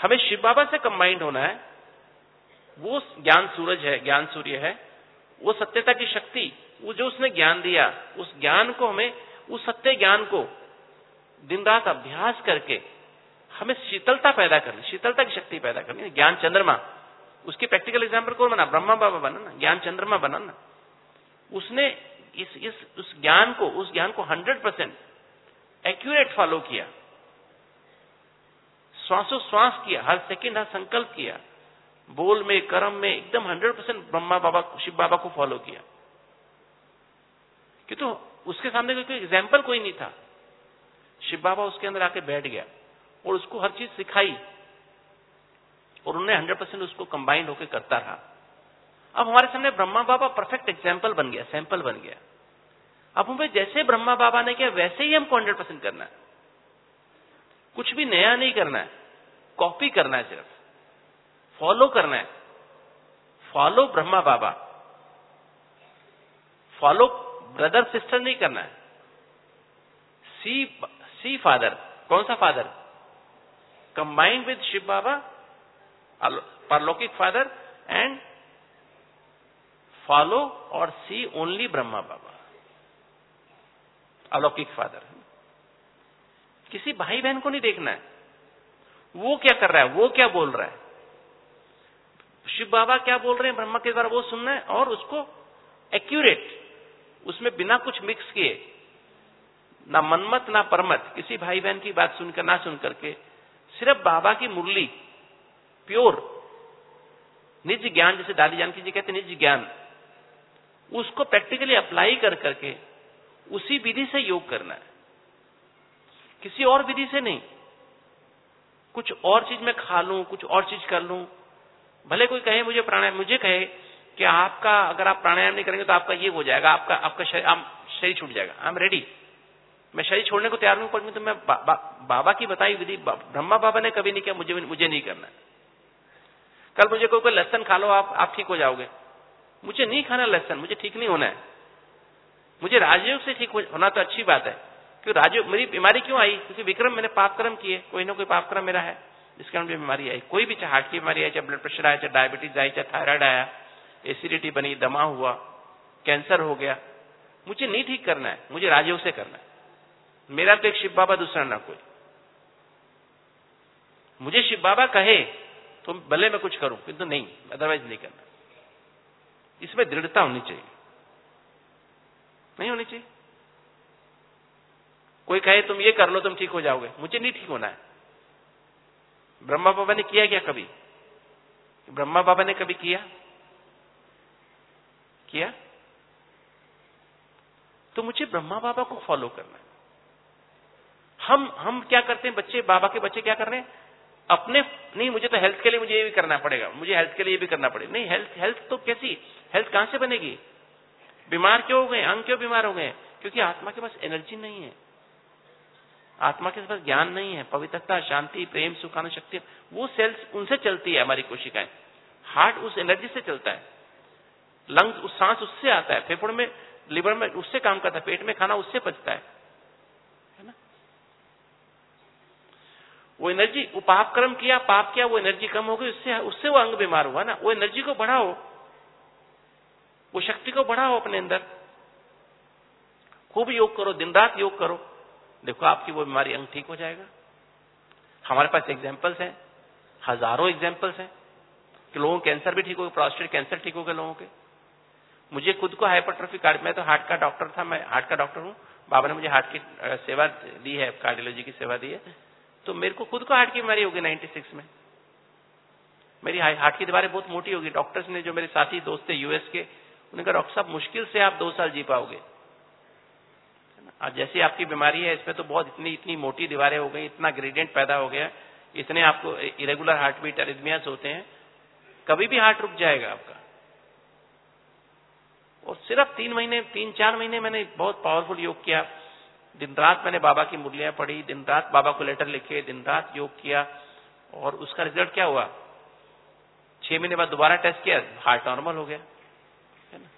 Speaker 1: हमें शिव बाबा से कंबाइंड होना है। वो ज्ञान सूरज है, ज्ञान सूर्य है, वो सत्यता की शक्ति, वो जो उसने ज्ञान दिया, उस ज्ञान को हमें, उस सत्य ज्ञान को दिन रात अभ्यास करके हमें शीतलता पैदा करनी, शीतलता की शक्ति पैदा करनी। ज्ञान चंद्रमा, उसकी प्रैक्टिकल एग्जाम्पल कौन बना? ब्रह्मा बाबा बना ना, ज्ञान चंद्रमा बना ना। उसने इस इस उस ज्ञान को उस ज्ञान को हंड्रेड परसेंट एक्यूरेट फॉलो किया, श्वासोश्वास किया, हर सेकंड हर संकल्प किया, बोल में कर्म में एकदम हंड्रेड परसेंट ब्रह्मा बाबा शिव बाबा को फॉलो किया। कि तो उसके सामने कोई एग्जाम्पल कोई नहीं था। शिव बाबा उसके अंदर आके बैठ गया और उसको हर चीज सिखाई और उन्होंने हंड्रेड परसेंट उसको कंबाइंड होकर करता रहा। अब हमारे सामने ब्रह्मा बाबा परफेक्ट एग्जाम्पल बन गया, सैंपल बन गया। अब हमें जैसे ब्रह्मा बाबा ने किया वैसे ही हमको हंड्रेड परसेंट करना है, कुछ भी नया नहीं करना है, कॉपी करना है, सिर्फ फॉलो करना है। Follow Brahma Baba, follow brother sister नहीं करना है। सी सी फादर, कौन सा father? Combined with Shiv Baba, परलौकिक फादर, एंड फॉलो और सी ओनली ब्रह्मा बाबा, अलौकिक फादर। किसी भाई बहन को नहीं देखना है, वो क्या कर रहा है, वो क्या बोल रहा है, शिव बाबा क्या बोल रहे हैं ब्रह्मा के द्वारा, वो सुनना है और उसको एक्यूरेट, उसमें बिना कुछ मिक्स किए, ना मनमत ना परमत, किसी भाई बहन की बात सुनकर ना सुन करके सिर्फ बाबा की मुरली, प्योर निज ज्ञान, जैसे दादी जानकी जी कहते हैं निज ज्ञान, उसको प्रैक्टिकली अप्लाई कर करके उसी विधि से योग करना है, किसी और विधि से नहीं। कुछ और चीज मैं खा लूं, कुछ और चीज कर लूं, भले कोई कहे मुझे प्राणायाम, मुझे कहे कि आपका अगर आप प्राणायाम नहीं करेंगे तो आपका ये हो जाएगा, आपका आपका शरीर आप शरीर छूट जाएगा, आई एम रेडी, मैं शरीर छोड़ने को तैयार हूं, पर तो मैं बा, बा, बाबा की बताई विधि, ब्रह्मा बाबा ने कभी नहीं किया, मुझे मुझे नहीं करना। कल मुझे कोई कोई लहसन खा लो, आप आप ठीक हो जाओगे, मुझे नहीं खाना लहसन, मुझे ठीक नहीं होना है, मुझे राजयोग से ठीक होना तो अच्छी बात है। क्यों राजयोग, मेरी बीमारी क्यों आई? क्योंकि विक्रम मैंने पाप कर्म किए, कोई ना कोई पाप कर्म मेरा है जिसके कारण बीमारी आई। कोई भी, चाहे हार्ट की बीमारी आई, चाहे ब्लड प्रेशर आया, चाहे डायबिटीज आई, चाहे थायराइड आया, एसिडिटी बनी, दमा हुआ, कैंसर हो गया, मुझे नहीं ठीक करना है, मुझे राजयोग से करना है। मेरा तो एक शिव बाबा, दूसरा ना कोई। मुझे शिव बाबा कहे तो भले मैं कुछ करूं, किंतु नहीं, अदरवाइज नहीं करना। इसमें दृढ़ता होनी चाहिए, नहीं होनी चाहिए। कोई कहे तुम ये कर लो तुम ठीक हो जाओगे, मुझे नहीं ठीक होना है। ब्रह्मा बाबा ने किया क्या कभी? ब्रह्मा बाबा ने कभी किया किया तो मुझे ब्रह्मा बाबा को फॉलो करना है। हम हम क्या करते हैं, बच्चे, बाबा के बच्चे क्या कर रहे हैं अपने, नहीं मुझे तो हेल्थ के लिए मुझे ये भी करना पड़ेगा, मुझे हेल्थ के लिए ये भी करना पड़ेगा। नहीं, हेल्थ हेल्थ तो कैसी हेल्थ कहां से बनेगी? बीमार क्यों हो गए, अंग क्यों बीमार हो गए? क्योंकि आत्मा के पास एनर्जी नहीं है, आत्मा के पास ज्ञान नहीं है, पवित्रता, शांति, प्रेम, सुखानु शक्ति, वो सेल्स उनसे चलती है हमारी कोशिकाएं। हार्ट उस एनर्जी से चलता है, लंग्स उस सांस उससे आता है, फेफड़ों में, लिवर में उससे काम करता है, पेट में खाना उससे पचता है, है ना? वो एनर्जी, वो पाप कर्म किया, पाप किया, वो एनर्जी कम हो गई, उससे उससे वो अंग बीमार हुआ ना। वो एनर्जी को बढ़ाओ, वो शक्ति को बढ़ाओ अपने अंदर, खूब योग करो, दिन रात योग करो, देखो आपकी वो बीमारी अंग ठीक हो जाएगा। हमारे पास एग्जाम्पल्स हैं, हजारों एग्जाम्पल्स हैं कि लोगों को कैंसर भी ठीक हो गया, प्रोस्टेट कैंसर ठीक हो गया लोगों के। मुझे खुद को हाइपरट्रोफी कार्ड, मैं तो हार्ट का डॉक्टर था, मैं हार्ट का डॉक्टर हूं, बाबा ने मुझे हार्ट की सेवा दी है, कार्डियोलॉजी की सेवा दी है, तो मेरे को खुद को हार्ट की बीमारी हो गई नाइन्टी सिक्स में। मेरी हार्ट की दीवारें बहुत मोटी होगी। डॉक्टर्स ने, जो मेरे साथी दोस्त थे यूएस के, उन्होंने कहा डॉक्टर साहब मुश्किल से आप दो साल जी पाओगे, आज जैसी आपकी बीमारी है इसमें तो बहुत इतनी इतनी मोटी दीवारें हो गई, इतना ग्रेडियंट पैदा हो गया, इतने आपको इरेगुलर हार्ट बीट, अरिथमियास होते हैं, कभी भी हार्ट रुक जाएगा आपका। और सिर्फ तीन महीने तीन चार महीने मैंने बहुत पावरफुल योग किया, दिन रात मैंने बाबा की मुरलियां पढ़ी, दिन रात बाबा को लेटर लिखे, दिन रात योग किया, और उसका रिजल्ट क्या हुआ, छह महीने बाद दोबारा टेस्ट किया, हार्ट नॉर्मल हो गया, है ना।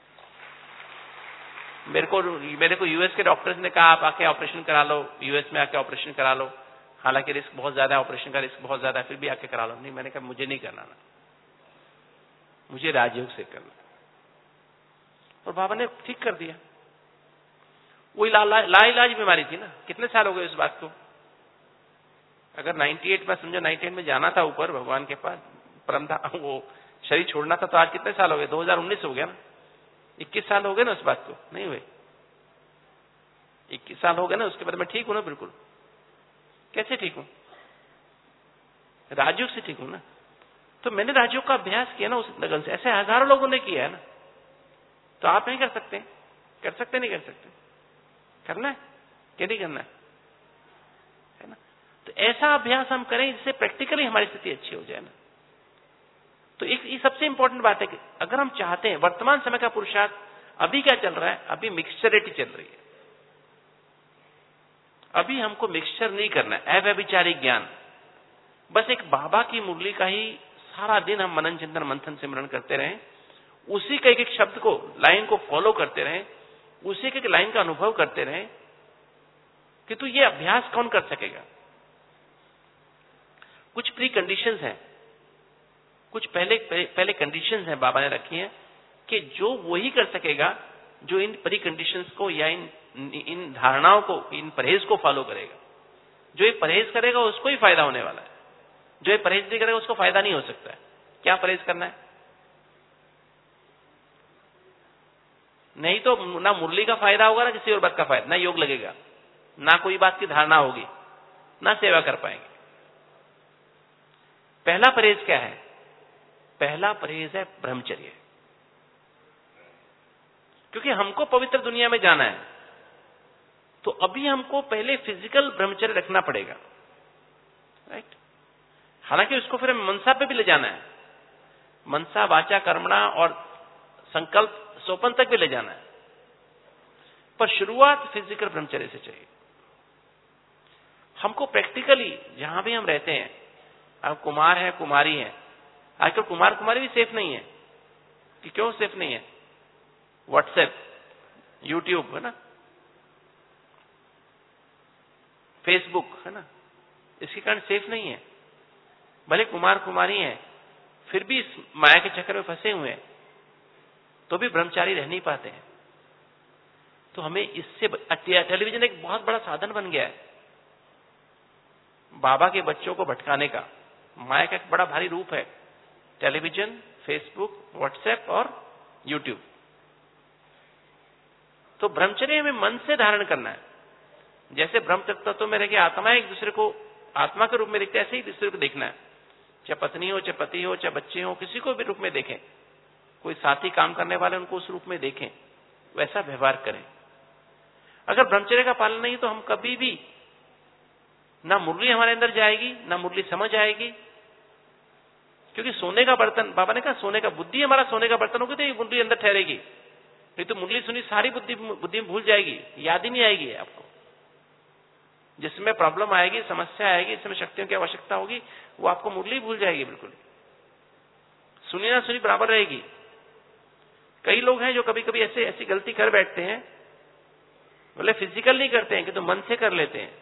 Speaker 1: मेरे को मेरे को यूएस के डॉक्टर्स ने कहा आप आके ऑपरेशन करा लो, यूएस में आके ऑपरेशन करा लो। हालांकि रिस्क बहुत ज्यादा है, ऑपरेशन का रिस्क बहुत ज्यादा है, फिर भी आके करा लो। नहीं, मैंने कहा मुझे नहीं करना ना, मुझे राजयोग से करना। और बाबा ने ठीक कर दिया। वही ला, ला, लाइलाज बीमारी थी ना। कितने साल हो गए इस बात को? अगर अट्ठानवे में समझो अट्ठानवे में जाना था ऊपर भगवान के पास, परमधाम, वो शरीर छोड़ना था, तो आज कितने साल हो गए? दो हज़ार उन्नीस हो गया ना। इक्कीस साल हो गए ना उस बात को? नहीं हुए? इक्कीस साल हो गए ना। उसके बाद मैं ठीक हूं ना बिल्कुल। कैसे ठीक हूं? राजयोग से ठीक हूं ना। तो मैंने राजयोग का अभ्यास किया ना उस लगन से। ऐसे हजारों लोगों ने किया है ना। तो आप नहीं कर सकते? कर सकते नहीं कर सकते? करना है क्या? नहीं करना है, है ना? तो ऐसा अभ्यास हम करें जिससे प्रैक्टिकली हमारी स्थिति अच्छी हो जाए ना। तो एक ये सबसे इंपॉर्टेंट बात है कि अगर हम चाहते हैं, वर्तमान समय का पुरुषार्थ अभी क्या चल रहा है? अभी मिक्सचरिटी चल रही है। अभी हमको मिक्सचर नहीं करना है, अव्यभिचारिक ज्ञान। बस एक बाबा की मुरली का ही सारा दिन हम मनन चिंतन मंथन सिमरन करते रहें, उसी के एक एक शब्द को, लाइन को फॉलो करते रहें, उसी के एक लाइन का अनुभव करते रहें। कि तो ये अभ्यास कौन कर सकेगा? कुछ प्री कंडीशंस हैं, कुछ पहले पहले कंडीशंस हैं बाबा ने रखी हैं कि जो वही कर सकेगा जो इन प्री कंडीशंस को या इन इन धारणाओं को, इन परहेज को फॉलो करेगा। जो ये परहेज करेगा उसको ही फायदा होने वाला है। जो ये परहेज नहीं करेगा उसको फायदा नहीं हो सकता है। क्या परहेज करना है? नहीं तो ना मुरली का फायदा होगा, ना किसी और बात का फायदा, ना योग लगेगा, ना कोई बात की धारणा होगी, ना सेवा कर पाएंगे। पहला परहेज क्या है? पहला परहेज है ब्रह्मचर्य। क्योंकि हमको पवित्र दुनिया में जाना है, तो अभी हमको पहले फिजिकल ब्रह्मचर्य रखना पड़ेगा, राइट? हालांकि उसको फिर मनसा पे भी ले जाना है। मनसा, वाचा, कर्मणा और संकल्प सोपन तक भी ले जाना है। पर शुरुआत फिजिकल ब्रह्मचर्य से चाहिए। हमको प्रैक्टिकली जहां भी हम रहते हैं, अब कुमार है, कुमारी है, आजकल कुमार कुमारी भी सेफ नहीं है। कि क्यों सेफ नहीं है? व्हाट्सएप, यूट्यूब, है ना, फेसबुक, है ना, इसके कारण सेफ नहीं है। भले कुमार कुमारी हैं, फिर भी इस माया के चक्कर में फंसे हुए हैं, तो भी ब्रह्मचारी रह नहीं पाते हैं। तो हमें इससे, टेलीविजन एक बहुत बड़ा साधन बन गया है बाबा के बच्चों को भटकाने का। माया का एक बड़ा भारी रूप है टेलीविजन, फेसबुक, व्हाट्सएप और यूट्यूब। तो ब्रह्मचर्य हमें मन से धारण करना है। जैसे ब्रह्म तत्व में रह के आत्मा एक दूसरे को आत्मा के रूप में देखते, ऐसे ही दूसरे को देखना है। चाहे पत्नी हो, चाहे पति हो, चाहे बच्चे हो, किसी को भी रूप में देखें। कोई साथी काम करने वाले, उनको उस रूप में देखें, वैसा व्यवहार करें। अगर ब्रह्मचर्य का पालन नहीं तो हम कभी भी, ना मुरली हमारे अंदर जाएगी, ना मुरली समझ आएगी। क्योंकि सोने का बर्तन, बाबा ने कहा सोने का, बुद्धि हमारा सोने का बर्तन होगी तो ये मुरली अंदर ठहरेगी। नहीं तो मुरली सुनी सारी बुद्धि बुद्धि में भूल जाएगी, याद ही नहीं आएगी आपको। जिसमें प्रॉब्लम आएगी, समस्या आएगी, जिसमें शक्तियों की आवश्यकता होगी, वो आपको मुरली भूल जाएगी बिल्कुल। सुनी ना सुनी बराबर रहेगी। कई लोग हैं जो कभी कभी ऐसे ऐसी गलती कर बैठते हैं, बोले फिजिकल नहीं करते हैं कि तो मन से कर लेते हैं,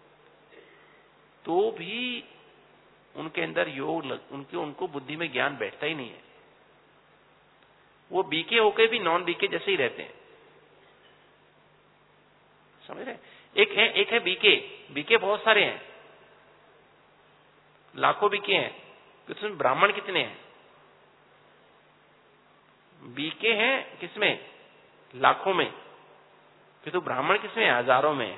Speaker 1: तो भी उनके अंदर योग लग, उनके उनको बुद्धि में ज्ञान बैठता ही नहीं है। वो बीके होके भी नॉन बीके जैसे ही रहते हैं। समझ रहे? एक है एक है बीके। बीके बहुत सारे हैं, लाखों बीके हैं। किसमें ब्राह्मण कितने हैं? बीके हैं किसमें? लाखों में। किंतु ब्राह्मण किसमें? हजारों में।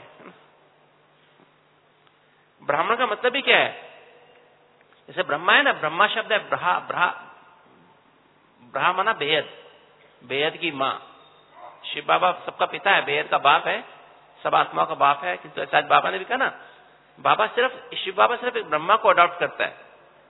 Speaker 1: ब्राह्मण का मतलब ही क्या है? जैसे ब्रह्मा है ना, ब्रह्मा शब्द है ब्रहा, ब्रहा ब्रहा माना बेहद, बेहद की मां। शिव बाबा सबका पिता है, बेहद का बाप है, सब आत्माओं का बाप है। किंतु आज बाबा ने भी कहा ना, बाबा सिर्फ, शिव बाबा सिर्फ एक ब्रह्मा को अडॉप्ट करता है।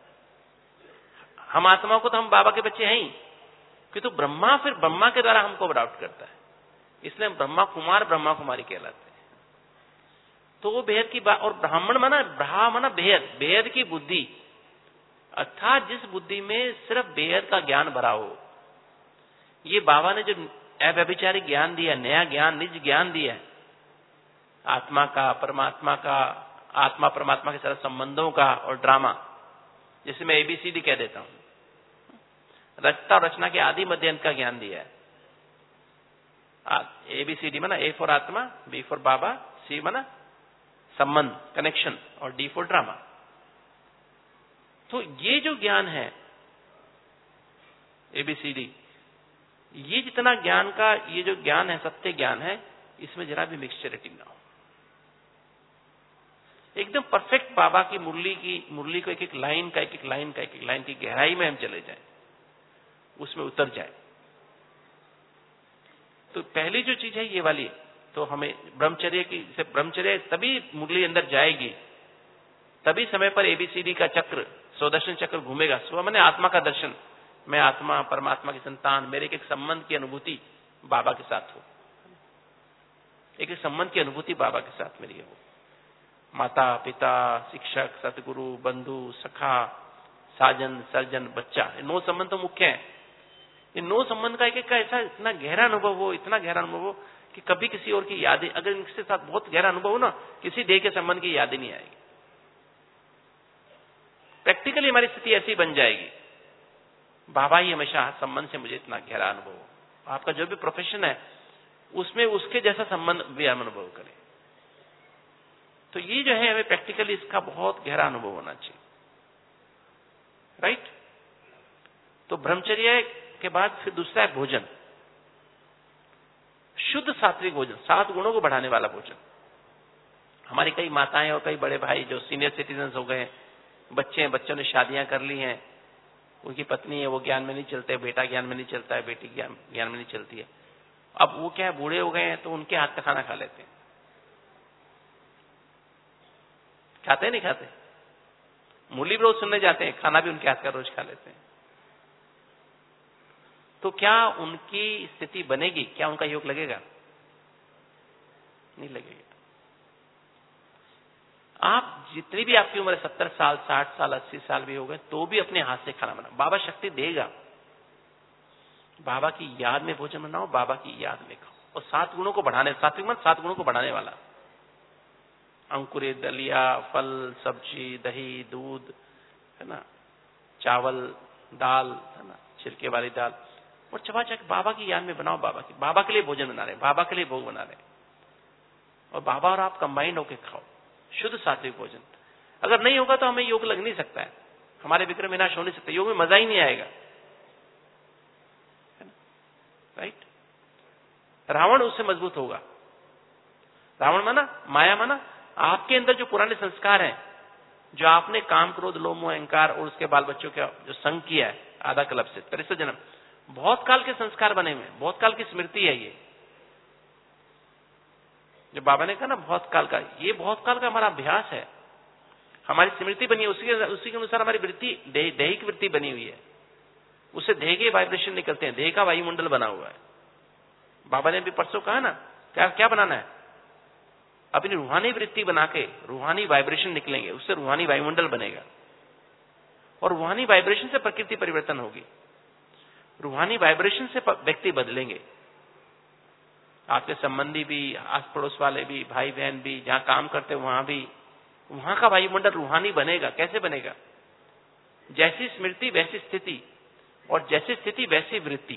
Speaker 1: हम आत्माओं को तो हम बाबा के बच्चे हैं ही, किंतु ब्रह्मा फिर ब्रह्मा के द्वारा हमको अडॉप्ट करता है। इसलिए ब्रह्मा कुमार, ब्रह्मा कुमारी कहलाते हैं। तो वो बेहद की बात। और ब्राह्मण माना, ब्रहा माना बेहद, बेहद की बुद्धि, अर्थात जिस बुद्धि में सिर्फ बेहद का ज्ञान भरा हो। ये बाबा ने जो अव्यभिचारिक ज्ञान दिया, नया ज्ञान, निज ज्ञान दिया है, आत्मा का, परमात्मा का, आत्मा परमात्मा के साथ संबंधों का और ड्रामा, जिसे मैं एबीसीडी कह देता हूं। रचता और रचना के आदि मध्य अंत का ज्ञान दिया है। एबीसीडी माना ए फॉर आत्मा, बी फॉर बाबा, सी माना संबंध, कनेक्शन, और डी फॉर ड्रामा। तो ये जो ज्ञान है एबीसीडी, ये जितना ज्ञान का ये जो ज्ञान है, सत्य ज्ञान है, इसमें जरा भी मिक्सचरिटी ना हो। एकदम परफेक्ट बाबा की मुरली की मुरली को एक एक लाइन का एक एक लाइन का एक एक लाइन की गहराई में हम चले जाएं, उसमें उतर जाए। तो पहली जो चीज है ये वाली, तो हमें ब्रह्मचर्य की से ब्रह्मचर्य तभी मुरली अंदर जाएगी, तभी समय पर एबीसीडी का चक्र, स्वदर्शन चक्र घूमेगा। स्व माने आत्मा का दर्शन, मैं आत्मा परमात्मा की संतान, मेरे एक संबंध की अनुभूति बाबा के साथ हो, एक संबंध की अनुभूति बाबा के साथ मेरी हो। माता पिता, शिक्षक, सतगुरु, बंधु, सखा, साजन, सर्जन, बच्चा, ये नौ संबंध तो मुख्य है। ये नौ संबंध का एक एक का ऐसा इतना गहरा अनुभव हो, इतना गहरा अनुभव हो कि कभी किसी और की यादें, अगर इनके साथ बहुत गहरा अनुभव हो ना, किसी देह के संबंध की यादें नहीं आएगी। प्रैक्टिकली हमारी स्थिति ऐसी बन जाएगी, बाबा ही हमेशा संबंध से मुझे इतना गहरा अनुभव हो। आपका जो भी प्रोफेशन है उसमें उसके जैसा संबंध भी हम अनुभव करें। तो ये जो है हमें प्रैक्टिकली इसका बहुत गहरा अनुभव होना चाहिए, राइट। तो ब्रह्मचर्य के बाद फिर दूसरा है भोजन, शुद्ध सात्विक भोजन, सात गुणों को बढ़ाने वाला भोजन। हमारी कई माताएं और कई बड़े भाई जो सीनियर सिटीजन हो गए, बच्चे हैं, बच्चों ने शादियां कर ली हैं, उनकी पत्नी है वो ज्ञान में नहीं चलते, बेटा ज्ञान में नहीं चलता है, बेटी ज्ञान ज्ञान में नहीं चलती है। अब वो क्या है, बूढ़े हो गए हैं तो उनके हाथ का खाना खा लेते हैं। खाते नहीं खाते, मुरली भी रोज सुनने जाते हैं, खाना भी उनके हाथ का रोज खा लेते हैं। तो क्या उनकी स्थिति बनेगी? क्या उनका योग लगेगा? नहीं लगेगा। आप जितनी भी आपकी उम्र सत्तर साल, साठ साल, अस्सी साल भी हो गए तो भी अपने हाथ से खाना बनाओ, बाबा शक्ति देगा। बाबा की याद में भोजन बनाओ, बाबा की याद में खाओ। और सात गुणों को बढ़ाने, सात्विक मन सात गुणों को बढ़ाने वाला, अंकुरित दलिया, फल, सब्जी, दही, दूध, है ना, चावल, दाल, है ना, छिलके वाली दाल, और चबा चक बाबा की याद में बनाओ। बाबा की, बाबा के लिए भोजन बना रहे, बाबा के लिए भोग बना रहे, और बाबा और आप कंबाइंड होकर खाओ शुद्ध सात्विक भोजन। अगर नहीं होगा तो हमें योग लग नहीं सकता है, हमारे विक्रम विनाश हो नहीं सकता, योग में मजा ही नहीं आएगा, राइट। रावण उससे मजबूत होगा। रावण माना माया, माना आपके अंदर जो पुराने संस्कार हैं, जो आपने काम, क्रोध, लोभ, मोह, अहंकार और उसके बाल बच्चों का जो संग किया है आधा कल्प से तिरसठ जन्म, बहुत काल के संस्कार बने हुए, बहुत काल की स्मृति है ये। जो बाबा ने कहा ना बहुत काल का, ये बहुत काल का हमारा अभ्यास है, हमारी स्मृति बनी है, उसी के उसी के अनुसार हमारी वृत्ति, दैहिक वृत्ति बनी हुई है, उससे देह के वाइब्रेशन निकलते हैं, देह का वायुमंडल बना हुआ है। बाबा ने भी परसों कहा ना, क्या क्या बनाना है? अपनी रूहानी वृत्ति बना के रूहानी वाइब्रेशन निकलेंगे, उससे रूहानी वायुमंडल बनेगा, और रूहानी वाइब्रेशन से प्रकृति परिवर्तन होगी, रूहानी वाइब्रेशन से व्यक्ति बदलेंगे। आपके संबंधी भी, आस पड़ोस वाले भी, भाई बहन भी, जहां काम करते वहां भी, वहां का वायुमंडल रूहानी बनेगा। कैसे बनेगा? जैसी स्मृति वैसी स्थिति, और जैसी स्थिति वैसी वृत्ति,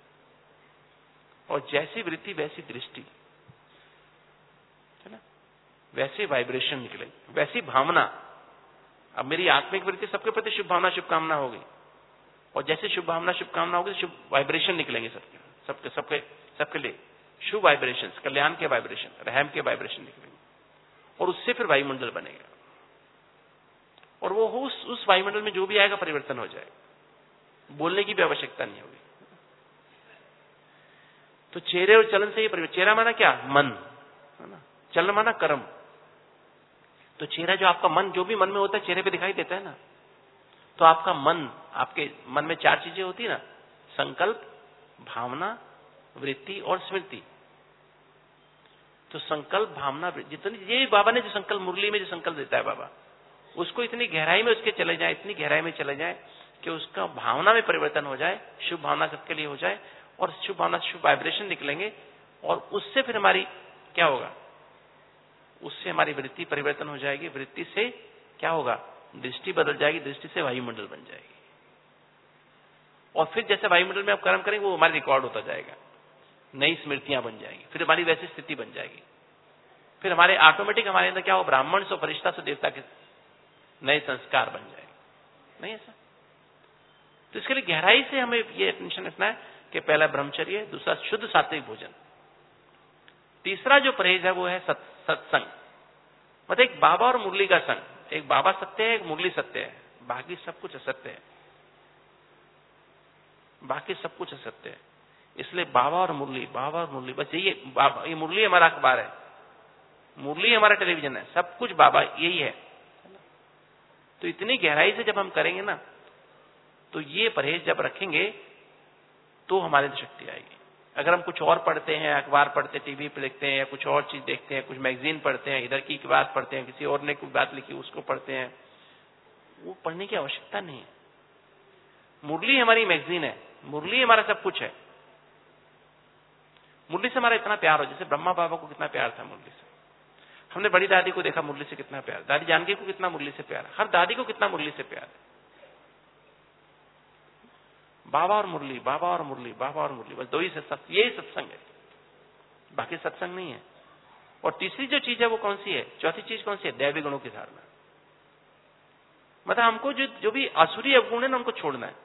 Speaker 1: और जैसी वृत्ति वैसी दृष्टि, है ना, वैसे वाइब्रेशन निकलेगी, वैसी भावना। अब मेरी आत्मिक वृत्ति सबके प्रति शुभ भावना शुभकामना होगी, और जैसे शुभ भावना शुभकामना होगी शुभ वाइब्रेशन निकलेंगे सबके सबके सबके सबके लिए शुभ वाइब्रेशन, कल्याण के वाइब्रेशन, रहम के वाइब्रेशन निकलेंगे, और उससे फिर वायुमंडल बनेगा, और वो उस उस वायुमंडल में जो भी आएगा परिवर्तन हो जाएगा, बोलने की भी आवश्यकता नहीं होगी। तो चेहरे और चलन से ही परिवर्तन। चेहरा माना क्या? मन, है ना, चलन माना कर्म। तो चेहरा जो आपका मन, जो भी मन में होता है चेहरे पे दिखाई देता है ना। तो आपका मन, आपके मन में चार चीजें होती है ना, संकल्प, भावना, वृत्ति और स्मृति। तो संकल्प, भावना, जितनी, ये बाबा ने जो संकल्प, मुरली में जो संकल्प देता है बाबा, उसको इतनी गहराई में उसके चले जाए, इतनी गहराई में चले जाए कि उसका भावना में परिवर्तन हो जाए, शुभ भावना सबके लिए हो जाए, और शुभ भावना शुभ वाइब्रेशन निकलेंगे, और उससे फिर हमारी क्या होगा? उससे हमारी वृत्ति परिवर्तन हो जाएगी, वृत्ति से क्या होगा, दृष्टि बदल जाएगी, दृष्टि से वायुमंडल बन जाएगी, और फिर जैसे वायुमंडल में आप कर्म करेंगे वो हमारी रिकॉर्ड होता जाएगा, नई स्मृतियां बन जाएंगी, फिर हमारी वैसी स्थिति बन जाएगी, फिर हमारे ऑटोमेटिक हमारे अंदर क्या हो, ब्राह्मण से फरिश्ता से देवता के नए संस्कार बन जाएंगे। नहीं ऐसा? तो इसके लिए गहराई से हमें ये अटेंशन रखना है कि पहला ब्रह्मचर्य, दूसरा शुद्ध सात्विक भोजन, तीसरा जो परहेज है वो है सत, सत्संग। मतलब एक बाबा और मुरली का संग, एक बाबा सत्य है, एक मुरली सत्य है, बाकी सब कुछ असत्य है, बाकी सब कुछ असत्य है। इसलिए बाबा और मुरली, बाबा और मुरली, बस यही बाबा, ये मुरली हमारा अखबार है, मुरली हमारा टेलीविजन है, सब कुछ बाबा यही है। तो इतनी गहराई से जब हम करेंगे ना, तो ये परहेज जब रखेंगे तो हमारे अंदर शक्ति आएगी। अगर हम कुछ और पढ़ते हैं, अखबार पढ़ते, टीवी पे देखते हैं, या कुछ और चीज देखते हैं, कुछ मैगजीन पढ़ते हैं, इधर की बात पढ़ते हैं, किसी और ने कोई बात लिखी उसको पढ़ते हैं, वो पढ़ने की आवश्यकता नहीं है। मुरली हमारी मैगजीन है, मुरली हमारा सब कुछ है। मुरली से हमारा इतना प्यार हो, जैसे ब्रह्मा बाबा को कितना प्यार था मुरली से, हमने बड़ी दादी को देखा मुरली से कितना प्यार, दादी जानकी को कितना मुरली से प्यार, हर दादी को कितना मुरली से प्यार। बाबा और मुरली, बाबा और मुरली, बाबा और मुरली, बस दो ही सत्संग, यही सत्संग है, बाकी सत्संग नहीं है। और तीसरी जो चीज है वो कौन सी है, चौथी चीज कौन सी है, दैवी गुणों की धारणा। मतलब हमको जो जो भी आसुरी अवगुण है ना, उनको छोड़ना है।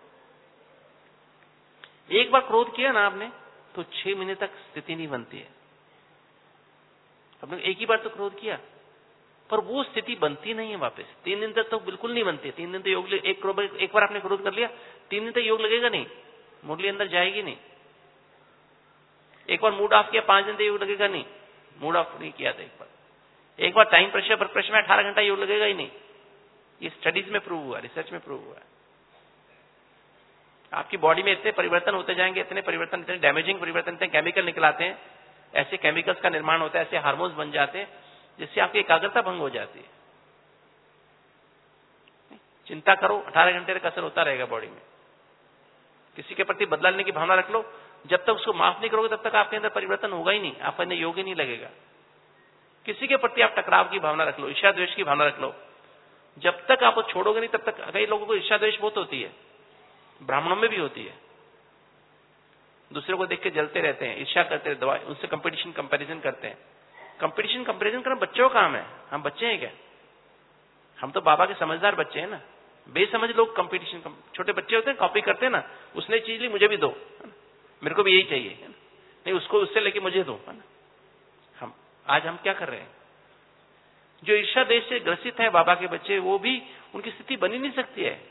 Speaker 1: एक बार क्रोध किया ना आपने, तो छह महीने तक स्थिति नहीं बनती है। आपने एक ही बार तो क्रोध किया, पर वो स्थिति बनती नहीं है वापस, तीन दिन तक तो बिल्कुल नहीं बनती है। तीन दिन तो योग, एक क्रोध, एक बार आपने क्रोध कर लिया, तीन दिन तक योग लगेगा नहीं, मुरली अंदर जाएगी नहीं। एक बार मूड ऑफ किया, पांच दिन तक योग लगेगा नहीं, मूड ऑफ नहीं किया था एक बार। एक बार टाइम प्रेशर ब्लड प्रेशर में अठारह घंटा योग लगेगा ही नहीं। ये स्टडीज में प्रूव हुआ, रिसर्च में प्रूव हुआ है। आपकी बॉडी में इतने परिवर्तन होते जाएंगे, इतने परिवर्तन, इतने डैमेजिंग परिवर्तन, इतने केमिकल निकलाते हैं, ऐसे केमिकल्स का निर्माण होता है, ऐसे हार्मोन्स बन जाते हैं जिससे आपकी एकाग्रता भंग हो जाती है। चिंता करो, अठारह घंटे तक असर होता रहेगा बॉडी में। किसी के प्रति बदला लेने की भावना रख लो, जब तक उसको माफ नहीं करोगे तब तक आपके अंदर परिवर्तन होगा ही नहीं, आपके अंदर योग ही नहीं लगेगा। किसी के प्रति आप टकराव की भावना रख लो, ईर्ष्या द्वेष की भावना रख लो, जब तक आप छोड़ोगे नहीं तब तक। कई लोगों को ईर्ष्या द्वेष बहुत होती है, ब्राह्मणों में भी होती है, दूसरे को देख के जलते रहते हैं, ईर्ष्या करते रहते हैं, उनसे कंपटीशन कंपैरिजन करते हैं। कंपटीशन कंपैरिजन करना बच्चों का काम है, हम बच्चे हैं क्या? हम तो बाबा के समझदार बच्चे हैं ना। बेसमझ लोग कंपटीशन, छोटे बच्चे होते हैं, कॉपी करते हैं ना, उसने चीज ली मुझे भी दो, मेरे को भी यही चाहिए, नहीं उसको उससे लेके मुझे दो, है ना। हम आज हम क्या कर रहे हैं? जो ईर्ष्या देश से ग्रसित है बाबा के बच्चे, वो भी, उनकी स्थिति बनी नहीं सकती है,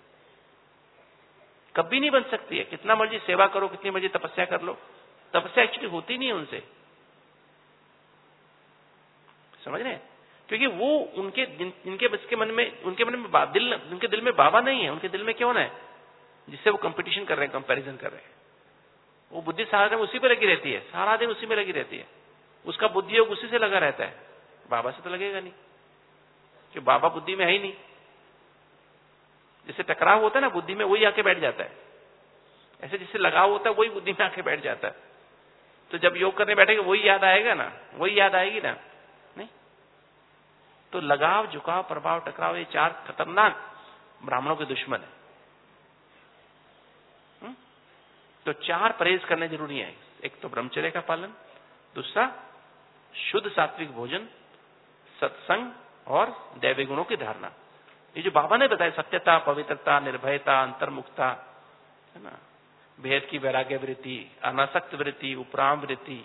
Speaker 1: कभी नहीं बन सकती है। कितना मर्जी सेवा करो, कितनी मर्जी तपस्या कर लो, तपस्या एक्चुअली होती नहीं है उनसे, समझ रहे हैं? क्योंकि वो उनके इनके बस के मन में, उनके मन में दिल, उनके दिल में बाबा नहीं है, उनके दिल में कौन है जिससे वो कंपटीशन कर रहे हैं, कंपैरिजन कर रहे हैं। वो बुद्धि सारा दिन उसी पे लगी रहती है, सारा दिन उसी में लगी रहती है, उसका बुद्धि योग उसी से लगा रहता है, बाबा से तो लगेगा नहीं, कि बाबा बुद्धि में है ही नहीं। जिससे टकराव होता है ना बुद्धि में, वही आके बैठ जाता है, ऐसे जिससे लगाव होता है वही बुद्धि में आके बैठ जाता है। तो जब योग करने बैठेगा वही याद आएगा ना, वही याद आएगी ना, नहीं? तो लगाव, झुकाव, प्रभाव, टकराव, ये चार खतरनाक ब्राह्मणों के दुश्मन है। हुँ? तो चार परहेज करने जरूरी है। एक तो ब्रह्मचर्य का पालन, दूसरा शुद्ध सात्विक भोजन, सत्संग और दैवी गुणों की धारणा। ये जो बाबा ने बताया, सत्यता, पवित्रता, निर्भयता, अंतर्मुखता, है ना, भेद की वैराग्य वृत्ति, अनासक्त वृत्ति, उपराम वृत्ति,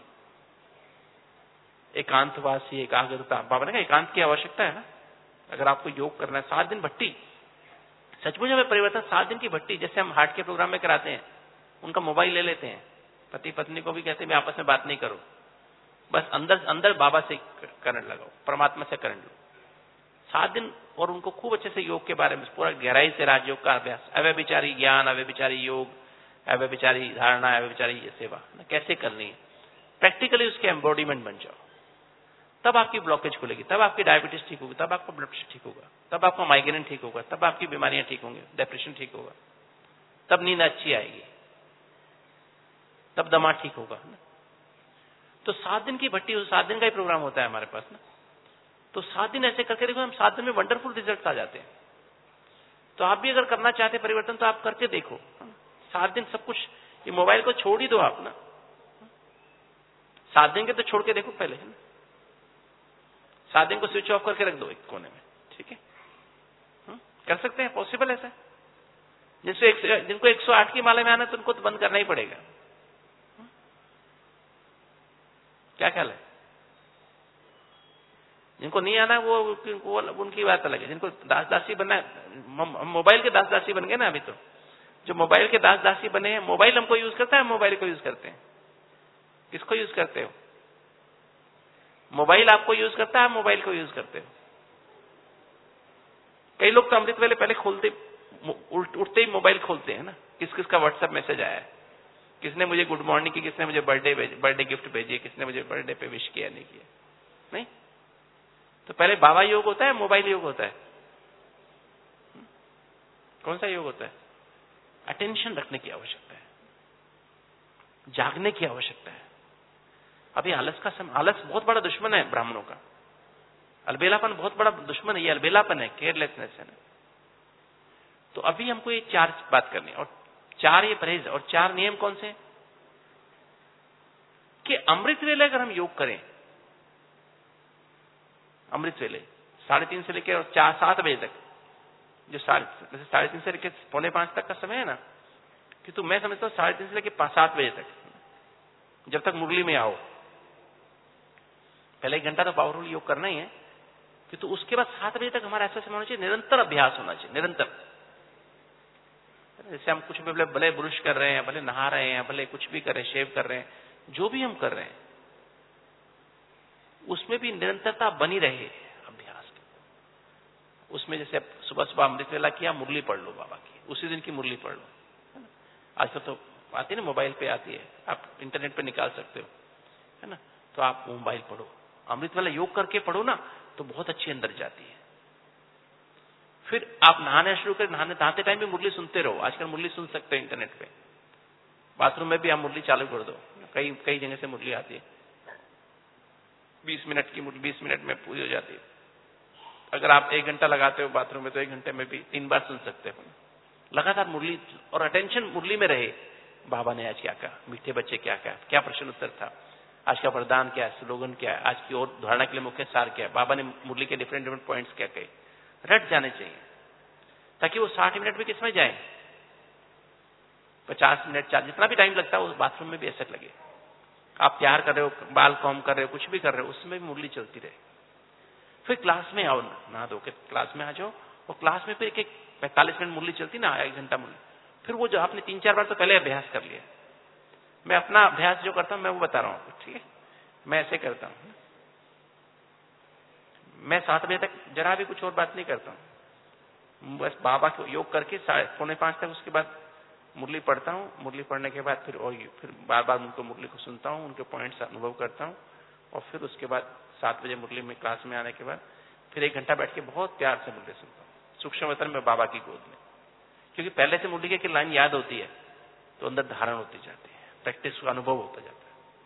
Speaker 1: एकांतवासी, एकाग्रता। बाबा ने कहा एकांत की आवश्यकता है ना, अगर आपको योग करना है। सात दिन भट्टी, सचमुच में परिवर्तन, सात दिन की भट्टी। जैसे हम हार्ट के प्रोग्राम में कराते हैं, उनका मोबाइल ले लेते हैं, पति पत्नी को भी कहते हैं मैं आपस में बात नहीं करो, बस अंदर अंदर बाबा से करंट लगाओ, परमात्मा से करंट लो, सात दिन। और उनको खूब अच्छे से योग के बारे में पूरा गहराई से राजयोग का अभ्यास, अव्यभिचारी ज्ञान, अव्यभिचारी योग, अव्यभिचारी धारणा, अव्यभिचारी सेवा कैसे करनी है, प्रैक्टिकली उसके एम्बॉडीमेंट बन जाओ। तब आपकी ब्लॉकेज खुलेगी, तब आपकी डायबिटीज ठीक होगी, तब आपका ब्लड प्रेशर ठीक होगा, तब आपका माइग्रेन ठीक होगा, तब आपकी बीमारियां ठीक होंगी, डिप्रेशन ठीक होगा, तब नींद अच्छी आएगी, तब दमा ठीक होगा ना। तो सात दिन की भट्टी, सात दिन का ही प्रोग्राम होता है हमारे पास ना। तो सात दिन ऐसे करके देखो, हम सात दिन में वंडरफुल रिजल्ट आ जाते हैं। तो आप भी अगर करना चाहते हैं परिवर्तन तो आप करके देखो। सात दिन सब कुछ, ये मोबाइल को छोड़ ही दो आप ना, सात दिन के तो छोड़ के देखो पहले, है ना। सात दिन को स्विच ऑफ करके रख दो एक कोने में, ठीक है। कर सकते हैं, पॉसिबल ऐसा। जिनसे एक, जिनको एक सौ आठ की माला में आना है तो उनको तो बंद करना ही पड़ेगा। क्या ख्याल है? जिनको नहीं आना वो, वो उनकी बात अलग है। जिनको दास दासी बनना है, हम मोबाइल के दास दासी बन गए ना अभी तो। जो मोबाइल के दास दासी बने हैं, मोबाइल हमको यूज करता है, मोबाइल को यूज करते हैं। किसको यूज करते हो? मोबाइल आपको यूज करता है, मोबाइल को यूज करते हो। कई लोग तो अमृत वेले पहले खोलते, उठते ही मोबाइल खोलते हैं ना, किस किस का व्हाट्सएप मैसेज आया है, किसने मुझे गुड मॉर्निंग की, किसने मुझे बर्थडे बर्थडे गिफ्ट भेजी, किसने मुझे बर्थडे पे विश किया नहीं किया। नहीं, तो पहले बाबा योग होता है, मोबाइल योग होता है? कौन सा योग होता है? अटेंशन रखने की आवश्यकता है, जागने की आवश्यकता है। अभी आलस का समय, आलस बहुत बड़ा दुश्मन है ब्राह्मणों का। अलबेलापन बहुत बड़ा दुश्मन है, ये अलबेलापन है, केयरलेसनेस है ना। तो अभी हमको ये चार बात करनी है, और चार ये परहेज, और चार नियम कौन से? कि अमृत वेले अगर हम योग करें, अमृत वेले साढ़े तीन से लेकर और चार सात बजे तक, जो साढ़े जैसे साढ़े तीन से लेकर पौने पांच तक का समय है ना, कि तो मैं समझता हूं साढ़े तीन से लेकर सात बजे तक, जब तक मुरली में आओ, पहले एक घंटा तो पावरफुल योग करना ही है, कि तो उसके बाद सात बजे तक हमारा ऐसा समय होना चाहिए, निरंतर अभ्यास होना चाहिए, निरंतर। जैसे हम कुछ भी भले भले ब्रुश कर रहे हैं, भले नहा रहे हैं, भले कुछ भी कर रहे हैं, शेव कर रहे हैं, जो भी हम कर रहे हैं उसमें भी निरंतरता बनी रहे अभ्यास की। उसमें जैसे सुबह सुबह अमृत वेला किया, मुरली पढ़ लो बाबा की, उसी दिन की मुरली पढ़ लो, है ना। आजकल तो आती है ना, मोबाइल पे आती है, आप इंटरनेट पे निकाल सकते हो, है ना। तो आप मोबाइल पढ़ो, अमृत वेला योग करके पढ़ो ना, तो बहुत अच्छी अंदर जाती है। फिर आप नहाने शुरू कर, नहाने नहाते टाइम भी मुरली सुनते रहो। आजकल मुरली सुन सकते हो इंटरनेट पे, बाथरूम में भी आप मुरली चालू कर दो, कई कई जगह से मुरली आती है, बीस मिनट की मुरली बीस मिनट में पूरी हो जाती है। अगर आप एक घंटा लगाते हो बाथरूम में तो एक घंटे में भी तीन बार सुन सकते हो। लगातार मुरली, और अटेंशन मुरली में रहे, बाबा ने आज क्या कहा, मीठे बच्चे क्या कहा, क्या प्रश्न उत्तर था, आज का वरदान क्या है, स्लोगन क्या है, आज की और धारणा के लिए मुख्य सार क्या है, बाबा ने मुरली के डिफरेंट डिफरेंट पॉइंट्स क्या कहे, रट जाने चाहिए, ताकि वो साठ मिनट में किसमें जाए, पचास मिनट, चार, जितना भी टाइम लगता है उस बाथरूम में भी ऐसा लगे। आप प्यार कर रहे हो, बाल कॉम कर रहे हो, कुछ भी कर रहे हो, उसमें भी मुरली चलती रहे। फिर क्लास में आओ, नहा धो के क्लास में आ जाओ, और क्लास में फिर एक एक पैंतालीस मिनट मुरली चलती ना, एक घंटा मुरली। फिर वो जो आपने तीन चार बार तो पहले अभ्यास कर लिया, मैं अपना अभ्यास जो करता हूं मैं वो बता रहा हूं, ठीक है। मैं ऐसे करता हूं, मैं सात बजे तक जरा भी कुछ और बात नहीं करता हूं, बस बाबा को योग करके पौने पांच तक, उसके बाद मुरली पढ़ता हूं। मुरली पढ़ने के बाद फिर और फिर बार बार उनको मुरली को सुनता हूं, उनके पॉइंट्स अनुभव करता हूं, और फिर उसके बाद सात बजे मुरली में क्लास में आने के बाद फिर एक घंटा बैठ के बहुत प्यार से मुरली सुनता हूं, सूक्ष्म वतन में बाबा की गोद में। क्योंकि पहले से मुरली की लाइन याद होती है तो अंदर धारण होती जाती है, प्रैक्टिस का अनुभव होता जाता है।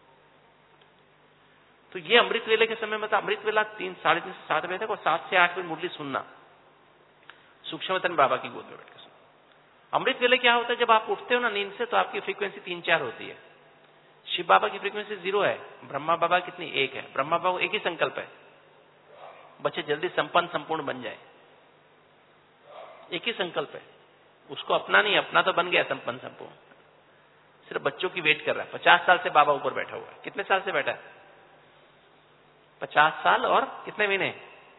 Speaker 1: तो ये अमृत वेले के समय में था, अमृत वेला तीन साढ़े तीन से सात बजे तक, और सात से आठ बजे मुरली सुनना, सूक्ष्म वतन बाबा की गोद में बैठ के सुनना। अमृत वेले क्या होता है, जब आप उठते हो ना नींद से, तो आपकी फ्रीक्वेंसी तीन चार होती है। शिव बाबा की फ्रीक्वेंसी जीरो है, ब्रह्मा बाबा कितनी, एक है। ब्रह्मा बाबा एक ही संकल्प है, बच्चे जल्दी संपन्न संपूर्ण बन जाए, एक ही संकल्प है। उसको अपना नहीं, अपना तो बन गया संपन्न संपूर्ण, सिर्फ बच्चों की वेट कर रहा है। पचास साल से बाबा ऊपर बैठा हुआ है। कितने साल से बैठा है? पचास साल और कितने महीने?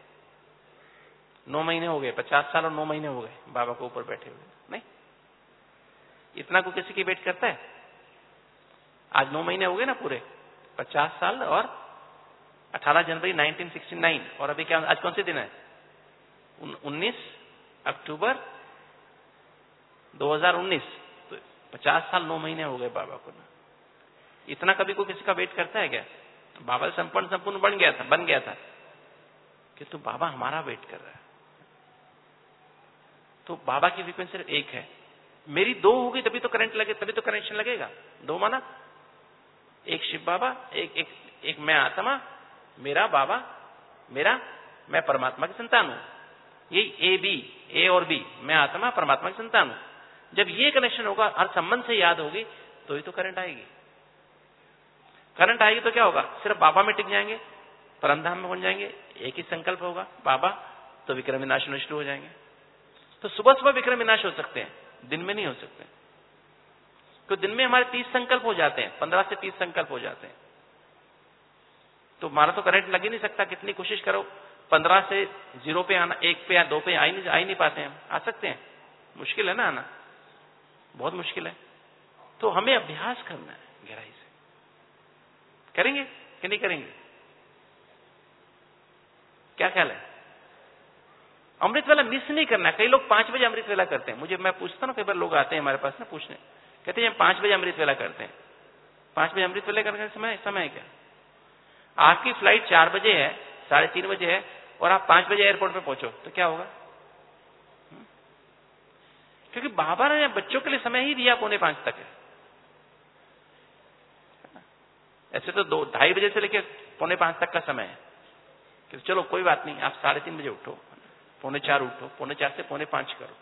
Speaker 1: नौ महीने हो गए। पचास साल और नौ महीने हो गए बाबा को ऊपर बैठे हुए। नहीं, इतना को किसी की वेट करता है? आज नौ महीने हो गए ना पूरे, पचास साल और अठारह जनवरी उन्नीस सौ उनहत्तर, और अभी क्या, आज कौन से दिन है? उन्नीस अक्टूबर दो हज़ार उन्नीस। तो पचास साल नौ महीने हो गए बाबा को ना। इतना कभी कोई किसी का वेट करता है क्या? बाबा संपूर्ण संपूर्ण बन गया था, बन गया था, किंतु बाबा हमारा वेट कर रहा है। तो बाबा की फ्रीक्वेंसी एक है, मेरी दो होगी तभी तो करंट लगे, तभी तो कनेक्शन लगेगा। दो माना एक शिव बाबा, एक एक एक मैं आत्मा, मेरा बाबा, मेरा मैं परमात्मा की संतान हूं। ये ए बी, ए और बी, मैं आत्मा परमात्मा की संतान हूं। जब ये कनेक्शन होगा, हर संबंध से याद होगी, तो ही तो करंट आएगी। करंट आएगी तो क्या होगा? सिर्फ बाबा में टिक जाएंगे, परमधाम में पहुंच जाएंगे, एक ही संकल्प होगा बाबा, तो विक्रम विनाश होने शुरू हो जाएंगे। तो सुबह सुबह विक्रम विनाश हो सकते हैं, दिन में नहीं हो सकते। तो दिन में हमारे तीस संकल्प हो जाते हैं, पंद्रह से तीस संकल्प हो जाते हैं। तो हमारा तो करंट लग ही नहीं सकता, कितनी कोशिश करो, पंद्रह से जीरो पे आना, एक पे या दो पे आ ही नहीं, आ ही नहीं पाते हैं। आ सकते हैं, मुश्किल है ना आना, बहुत मुश्किल है। तो हमें अभ्यास करना है गहराई से। करेंगे कि नहीं करेंगे? क्या ख्याल है? अमृत वेला मिस नहीं करना। कई लोग पांच बजे अमृत वेला करते हैं। मुझे, मैं पूछता ना, कई बार लोग आते हैं हमारे पास ना पूछने, कहते हैं हम पांच बजे अमृत वेला करते हैं। पांच बजे अमृत वेला करने का समय समय है क्या? आपकी फ्लाइट चार बजे है, साढ़े तीन बजे है, और आप पांच बजे एयरपोर्ट पे पहुंचो तो क्या होगा? क्योंकि बाबा ने बच्चों के लिए समय ही दिया पौने पांच तक है। ऐसे तो दो ढाई बजे से लेकर पौने पांच तक का समय है कि चलो कोई बात नहीं, आप साढ़े तीन बजे उठो, पौने चार उठो, पौने चार से पौने पांच करो।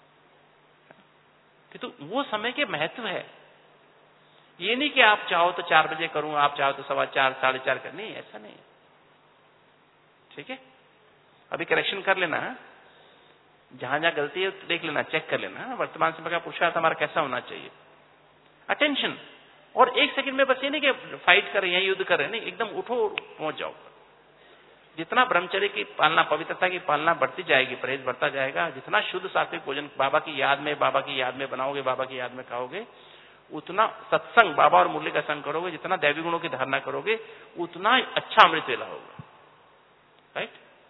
Speaker 1: कि तो वो समय के महत्व है। ये नहीं कि आप चाहो तो चार बजे करूं, आप चाहो तो सवा चार, साढ़े चार कर, नहीं, ऐसा नहीं। ठीक है, अभी करेक्शन कर लेना, जहां जहां गलती है तो देख लेना, चेक कर लेना। वर्तमान समय का पुरुषार्थ हमारा कैसा होना चाहिए? अटेंशन। और एक सेकंड में बस ये नहीं कि फाइट कर रहे हैं, युद्ध कर रहे हैं, नहीं, एकदम उठो, पहुंच जाओ। जितना ब्रह्मचर्य की पालना, पवित्रता की पालना बढ़ती जाएगी, परहेज बढ़ता जाएगा, जितना शुद्ध सात्विक भोजन बाबा की याद में बाबा की याद में बनाओगे, बाबा की याद में खाओगे, उतना सत्संग बाबा और मुरली का संग करोगे, जितना दैवी गुणों की धारणा करोगे, उतना अच्छा अमृत वेला होगा। राइट?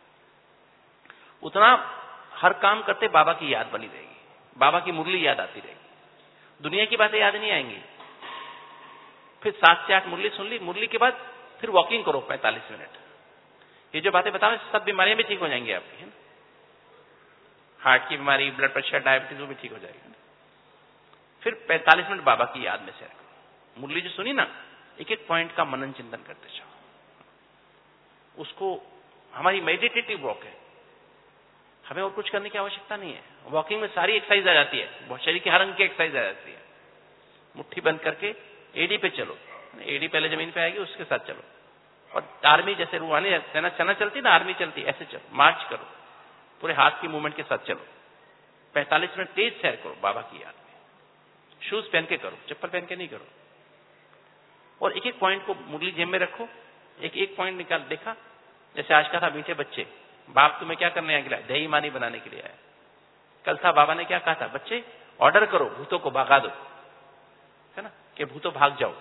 Speaker 1: उतना हर काम करते बाबा की याद बनी रहेगी, बाबा की मुरली याद आती रहेगी, दुनिया की बातें याद नहीं आएंगी। फिर सात से आठ मुरली सुन ली, मुरली के बाद फिर वॉकिंग करो पैंतालीस मिनट। ये जो बातें बताओ, सब बीमारियां भी ठीक हो जाएंगी आपकी, है ना? हार्ट की बीमारी, ब्लड प्रेशर, डायबिटीज, वो भी ठीक हो जाएगी। फिर पैंतालीस मिनट बाबा की याद में से रखो। मुरली जो सुनी ना, एक एक पॉइंट का मनन चिंतन करते जाओ। उसको, हमारी मेडिटेटिव वॉक है, हमें और कुछ करने की आवश्यकता नहीं है। वॉकिंग में सारी एक्सरसाइज आ जाती है, बहुत शरीर की हर अंग की एक्सरसाइज आ जाती है। मुट्ठी बंद करके एडी पे चलो, एडी पहले जमीन पे आएगी, उसके साथ चलो। और आर्मी जैसे रूहानी सेना चना चलती ना, आर्मी चलती, ऐसे चलो, मार्च करो, पूरे हाथ की मूवमेंट के साथ चलो। पैंतालीस मिनट तेज सैर करो बाबा की याद में। शूज पहन के करो, चप्पल पहन के नहीं करो। और एक एक पॉइंट को मुरली जेब में रखो, एक एक पॉइंट निकाल। देखा, जैसे आज का था मीठे बच्चे, बाप तुम्हें क्या करने आया? दही मानी बनाने के लिए आया। कल था बाबा ने क्या कहा था? बच्चे ऑर्डर करो, भूतों को भगा दो, है ना, कि भूतों भाग जाओ।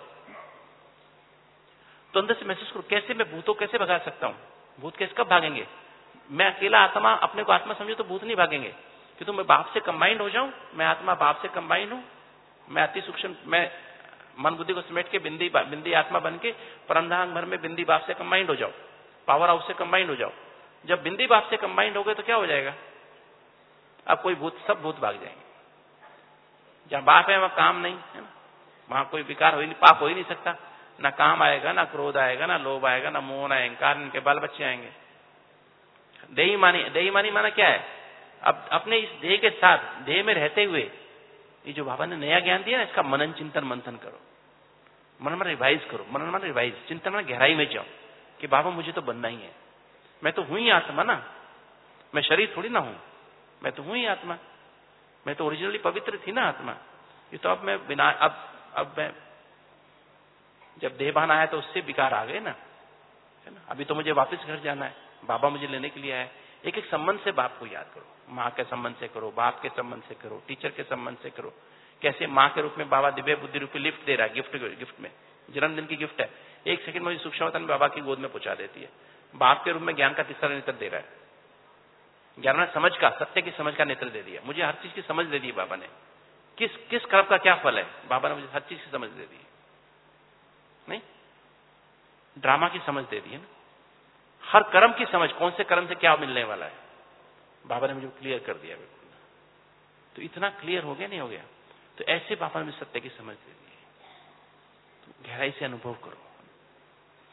Speaker 1: तो अंदर से महसूस करो, कैसे मैं भूतों कैसे भगा सकता हूं? भूत कैसे कब भागेंगे? मैं अकेला आत्मा, अपने को आत्मा समझो तो भूत नहीं भागेंगे। कि तो मैं बाप से कंबाइंड हो जाऊं, मैं आत्मा बाप से कंबाइंड हूं, मैं अति सूक्ष्म, मैं मन बुद्धि को समेट के बिंदी बिंदी आत्मा बन के परमधाम भर में बिंदी बाप से कंबाइंड हो जाओ, पावर हाउस से कंबाइंड हो जाओ। जब बिंदी बाप से कंबाइंड हो गए तो क्या हो जाएगा? अब कोई भूत, सब भूत भाग जाएंगे। जहां बाप है वहां काम नहीं, है ना, वहां कोई विकार हो ही नहीं, पाप हो ही नहीं सकता। ना काम आएगा, ना क्रोध आएगा, ना लोभ आएगा, ना मोह, ना अहंकार, इनके बाल बच्चे आएंगे। देही मानी, देही मानी माना क्या है? अब अपने इस देह के साथ, देह में रहते हुए, ये जो बाबा ने नया ज्ञान दिया ना, इसका मनन चिंतन मंथन करो, मन में रिवाइज करो। मनन मन रिवाइज, चिंतन में गहराई में जाओ कि बाबा मुझे तो बनना ही है, मैं तो हूं ही आत्मा ना, मैं शरीर थोड़ी ना हूं, मैं तो हूं ही आत्मा, मैं तो ओरिजिनली पवित्र थी ना आत्मा। ये तो अब मैं बिना, अब अब मैं जब देह बहाना आया तो उससे विकार आ गए ना, है ना। अभी तो मुझे वापस घर जाना है, बाबा मुझे लेने के लिए आया। एक एक संबंध से बाप को याद करो, माँ के संबंध से करो, बाप के संबंध से करो, टीचर के संबंध से करो। कैसे माँ के रूप में बाबा दिव्य बुद्धि रूपी लिफ्ट दे रहा है, गिफ्ट गिफ्ट में, जन्मदिन की गिफ्ट है, एक सेकंड में सूक्ष्मतन बाबा की गोद में पहुंचा देती है। बाप के रूप में ज्ञान का तीसरा नेत्र दे रहा है, ज्ञान समझ का, सत्य की समझ का नेत्र दे दिया। मुझे हर चीज की समझ दे दी बाबा ने, किस किस कर्म का क्या फल है, बाबा ने मुझे हर चीज की समझ दे दी। नहीं, ड्रामा की समझ दे दी है ना, हर कर्म की समझ, कौन से कर्म से क्या मिलने वाला है, बाबा ने मुझे क्लियर कर दिया बिल्कुल। तो इतना क्लियर हो गया, नहीं हो गया? तो ऐसे बाबा ने मुझे सत्य की समझ दे दी है। तो गहराई से अनुभव करो।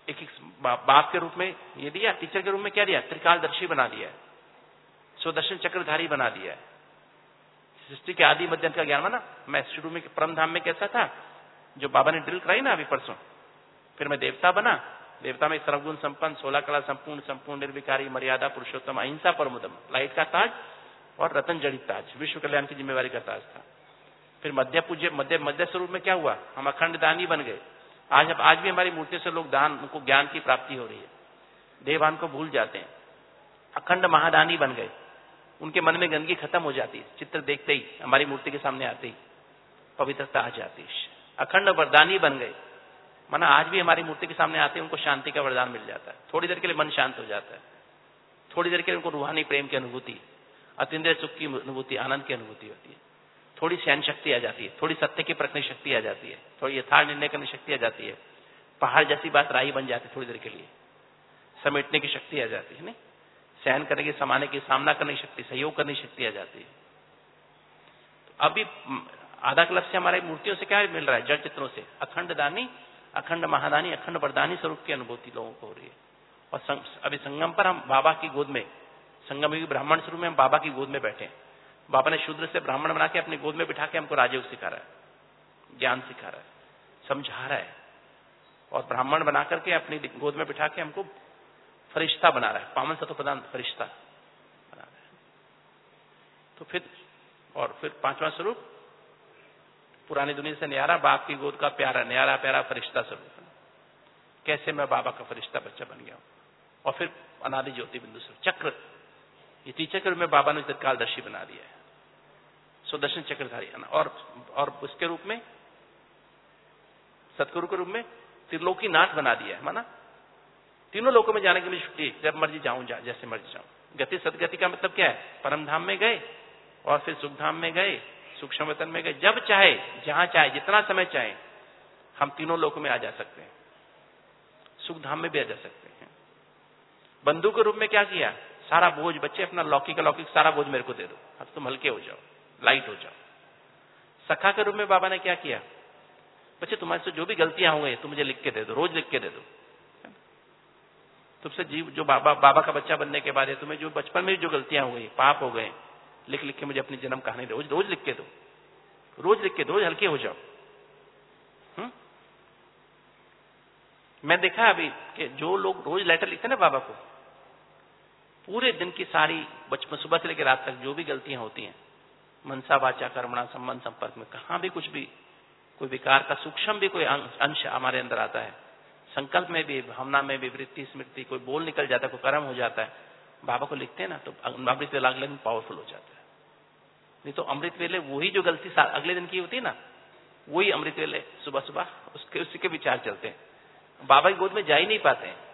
Speaker 1: एक एक बाप के रूप में ये दिया, टीचर के रूप में क्या दिया, त्रिकालदर्शी बना दिया है, सुदर्शन चक्रधारी बना दिया है, सृष्टि के आदि मध्य का ज्ञान माना। मैं शुरू में परम धाम में कैसा था, जो बाबा ने ड्रिल कराई ना अभी परसों, फिर मैं देवता बना, देवता में सर्वगुण संपन्न, सोलह कला संपूर्ण, संपूर्ण निर्विकारी, मर्यादा पुरुषोत्तम, अहिंसा परमोदम, लाइट का ताज और रतन जड़ित ताज, विश्व कल्याण की जिम्मेवारी का ताज था। फिर मध्य पूज्य मध्य मध्य स्वरूप में क्या हुआ, हम अखंड दानी बन गए। आज अब आज भी हमारी मूर्तियों से लोग दान, उनको ज्ञान की प्राप्ति हो रही है, देवान को भूल जाते हैं, अखंड महादानी बन गए, उनके मन में गंदगी खत्म हो जाती है, चित्र देखते ही, हमारी मूर्ति के सामने आते ही पवित्रता आ जाती है, अखंड वरदानी बन गए। माना आज भी हमारी मूर्ति के सामने आते हैं, उनको शांति का वरदान मिल जाता है, थोड़ी देर के लिए मन शांत हो जाता है, थोड़ी देर के लिए उनको रूहानी प्रेम की अनुभूति, अतीन्द्रिय सुख की अनुभूति, आनंद की अनुभूति होती है, थोड़ी सहन शक्ति आ जाती है, थोड़ी सत्य की परखने शक्ति आ जाती है, थोड़ी यथार्थ निर्णय करने शक्ति आ जाती है, पहाड़ जैसी बात राही बन जाती है, थोड़ी देर के लिए समेटने की शक्ति आ जाती है, नहीं सहन करने की, समाने की, सामना करने की शक्ति, सहयोग करने की शक्ति आ जाती है। तो अभी आधा क्लब से हमारे मूर्तियों से क्या मिल रहा है, जड़ चित्रों से अखंड दानी, अखंड महादानी, अखंड वरदानी स्वरूप की अनुभूति लोगों को हो रही है। और संग, अभी संगम पर हम बाबा की गोद में, संगम युगी ब्राह्मण स्वरूप में हम बाबा की गोद में बैठे हैं। बाबा ने शूद्र से ब्राह्मण बना के अपनी गोद में बिठा के हमको राजयोग सिखा रहा है, ज्ञान सिखा रहा है, समझा रहा है, और ब्राह्मण बना करके अपनी गोद में बिठा के हमको फरिश्ता बना रहा है, पावन सत्व प्रधान फरिश्ता बना रहा है। तो फिर और फिर पांचवा स्वरूप पुरानी दुनिया से न्यारा, बाप की गोद का प्यारा, न्यारा प्यारा फरिश्ता स्वरूप, कैसे मैं बाबा का फरिश्ता बच्चा बन गया हूं। और फिर अनादि ज्योति बिंदु स्वरूप चक्र, ये टीचर के रूप में बाबा ने तत्कालदर्शी बना दिया है, सुदर्शन चक्रधारी, और और उसके रूप में सतगुरु के रूप में त्रिलोकी नाथ बना दिया है। माना तीनों लोकों में जाने की मुझे छुट्टी, जब मर्जी जाऊं, जा, जैसे मर्जी जाऊं। गति सदगति का मतलब क्या है, परम धाम में गए और फिर सुख धाम में गए, सूक्ष्म वतन में गए, जब चाहे, जहां चाहे, जितना समय चाहे, हम तीनों लोकों में आ जा सकते हैं, सुख धाम में भी आ जा सकते हैं। बंधु के रूप में क्या किया, सारा बोझ, बच्चे अपना लौकिक लौकिक सारा बोझ मेरे को दे दो, अब तुम हल्के हो जाओ, लाइट हो जाओ। सखा के रूप में बाबा ने क्या किया, बच्चे तुम्हारे से जो भी गलतियां हो गई तुम मुझे लिख के दे दो, रोज लिख के दे दो। तुमसे जीव जो बाबा बाबा का बच्चा बनने के बाद है, तुम्हें जो बचपन में जो गलतियां हो गई, पाप हो गए, लिख लिख के मुझे अपनी जन्म कहानी रोज रोज लिख के दो, रोज लिख के दो, रोज हल्के हो जाओ। हुँ? मैं देखा अभी कि जो लोग रोज लेटर लिखते हैं ना बाबा को, पूरे दिन की सारी बचपन सुबह से लेकर रात तक जो भी गलतियां होती हैं, मनसा वाचा कर्मणा संबंध संपर्क में कहां भी कुछ भी कोई विकार का सूक्ष्म भी कोई अंश हमारे अंदर आता है, संकल्प में भी, भावना में भी, वृत्ति स्मृति, कोई बोल निकल जाता है, कोई कर्म हो जाता है, बाबा को लिखते हैं ना तो अमृत वेला अगले दिन पावरफुल हो जाता है। नहीं तो अमृत वेले वही जो गलती अगले दिन की होती है ना, वही अमृत वेले सुबह सुबह उसके उसी के विचार चलते हैं, बाबा की गोद में जा ही नहीं पाते हैं।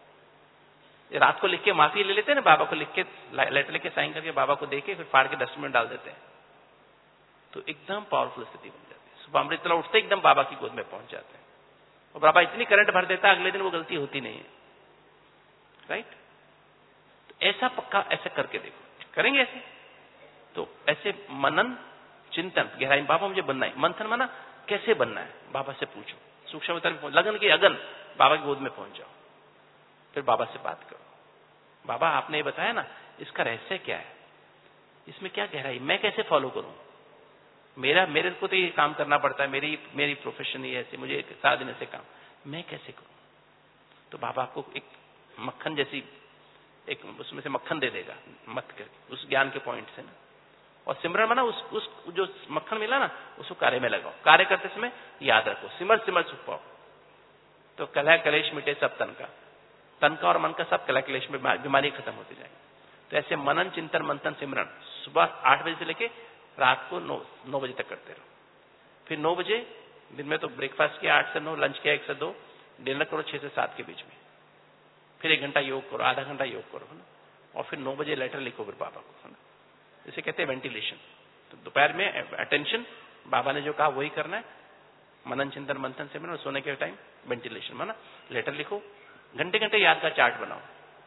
Speaker 1: रात को लिख के माफी ले लेते हैं ना, बाबा को लिख के लेटर लिख के साइन करके बाबा को देके फिर फाड़ के डस्टबिन में डाल देते हैं, तो एकदम पावरफुल स्थिति बन जाती है। सुबह अमृत वेला उठते एकदम बाबा की गोद में पहुंच जाते हैं, और बाबा इतनी करंट भर देता है अगले दिन वो गलती होती नहीं है। राइट, तो ऐसा पक्का ऐसा करके देखो, करेंगे ऐसे तो ऐसे मनन चिंतन गहराई, बाबा मुझे बनना है, मंथन माना कैसे बनना है, बाबा से पूछो, सूक्ष्म लगन की अगन, बाबा की गोद में पहुंच जाओ, फिर बाबा से बात करो, बाबा आपने ये बताया ना, इसका रहस्य क्या है, इसमें क्या गहराई, मैं कैसे फॉलो करूं, मेरा मेरे को तो ये काम करना पड़ता है, मेरी मेरी प्रोफेशन ये ऐसे, मुझे सारा दिन ऐसे काम, मैं कैसे करूं। तो बाबा आपको एक मक्खन जैसी एक उसमें से मक्खन दे देगा, मत करके उस ज्ञान के पॉइंट से ना, और सिमरन माना उस उस जो मक्खन मिला ना उसको कार्य में लगाओ, कार्य करते समय याद रखो, सिमर सिमर सुख पाओ, तो कलह कलेश मिटे सब तन का, तन का और मन का सब कलह कलेश में बीमारी खत्म होती जाएगी। तो ऐसे मनन चिंतन मंथन सिमरन सुबह आठ बजे से लेके रात को नौ नौ बजे तक करते रहो। फिर नौ बजे दिन में तो ब्रेकफास्ट किया, आठ से नौ, लंच किया एक से दो, डिनर करो छह से सात के बीच में, फिर एक घंटा योग करो, आधा घंटा योग करो, है ना, और फिर नौ बजे लेटर लिखो फिर बाबा को, है ना, इसे कहते हैं वेंटिलेशन। तो दोपहर में अटेंशन, बाबा ने जो कहा वही करना है, मनन चिंतन मंथन से और सोने के टाइम वेंटिलेशन, है ना, लेटर लिखो, घंटे घंटे याद का चार्ट बनाओ,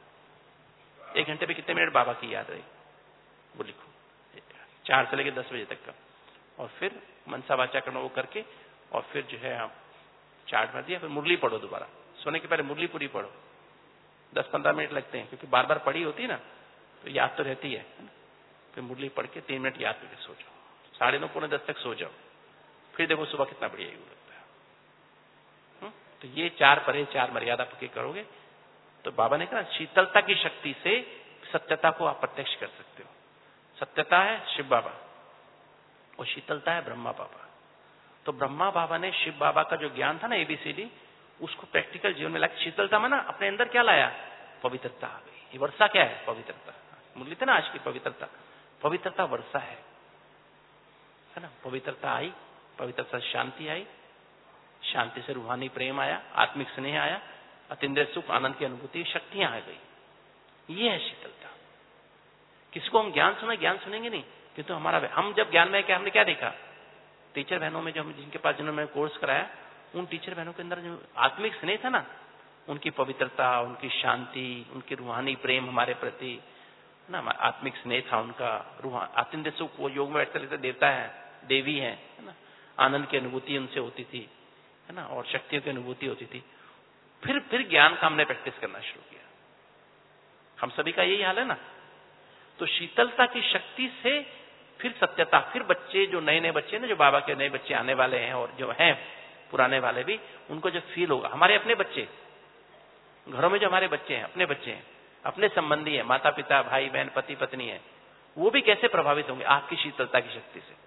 Speaker 1: एक घंटे में कितने मिनट बाबा की याद रही वो लिखो, चार से लेकर दस बजे तक का, और फिर मनसा वाचा करना वो करके, और फिर जो है आप चार्ट भर दिया, फिर मुरली पढ़ो दोबारा, सोने के पहले मुरली पूरी पढ़ो, दस पंद्रह मिनट लगते हैं, क्योंकि बार बार पढ़ी होती है ना, तो याद तो रहती है। फिर मुरली पढ़ के तीन मिनट याद करके सो जाओ, साढ़े नौ पौने दस तक सो जाओ, फिर देखो सुबह कितना बढ़िया योग लगता है। तो ये चार परहेज, चार मर्यादा पक्के करोगे तो बाबा ने कहा शीतलता की शक्ति से सत्यता को आप प्रत्यक्ष कर सकते हो। सत्यता है शिव बाबा और शीतलता है ब्रह्मा बाबा। तो ब्रह्मा बाबा ने शिव बाबा का जो ज्ञान था ना एबीसीडी, उसको प्रैक्टिकल जीवन में लाया। शीतलता में ना अपने अंदर क्या लाया? पवित्रता आ गई। ये वर्षा क्या है? पवित्रता। मुरली थे ना आज की पवित्रता, पवित्रता वर्षा है, है ना। पवित्रता आई, पवित्रता से शांति आई, शांति से रूहानी प्रेम आया, आत्मिक स्नेह आया, अतीन्द्रिय सुख आनंद की अनुभूति, शक्तियां आ गई। ये है शीतलता। किसको हम ज्ञान सुना, ज्ञान सुनेंगे नहीं, किंतु हमारा हम जब ज्ञान में क्या, हमने क्या देखा? टीचर बहनों में जो हम जिनके पास जिन्होंने कोर्स कराया, उन टीचर बहनों के अंदर जो आत्मिक स्नेह था ना, उनकी पवित्रता, उनकी शांति, उनकी रूहानी प्रेम हमारे प्रति ना, आत्मिक स्नेह था उनका, रूहा आतिंद्य सुख, वो योग में बैठते रहते देवता है, देवी है, है ना, आनंद की अनुभूति उनसे होती थी, है ना, और शक्तियों की अनुभूति होती थी। फिर फिर ज्ञान का हमने प्रैक्टिस करना शुरू किया। हम सभी का यही हाल है ना। तो शीतलता की शक्ति से फिर सत्यता, फिर बच्चे जो नए नए बच्चे ना, जो बाबा के नए बच्चे आने वाले हैं और जो हैं पुराने वाले भी, उनको जब फील होगा, हमारे अपने बच्चे घरों में जो हमारे बच्चे हैं, अपने बच्चे हैं, अपने संबंधी हैं, माता पिता, भाई बहन, पति पत्नी है, वो भी कैसे प्रभावित होंगे आपकी शीतलता की शक्ति से।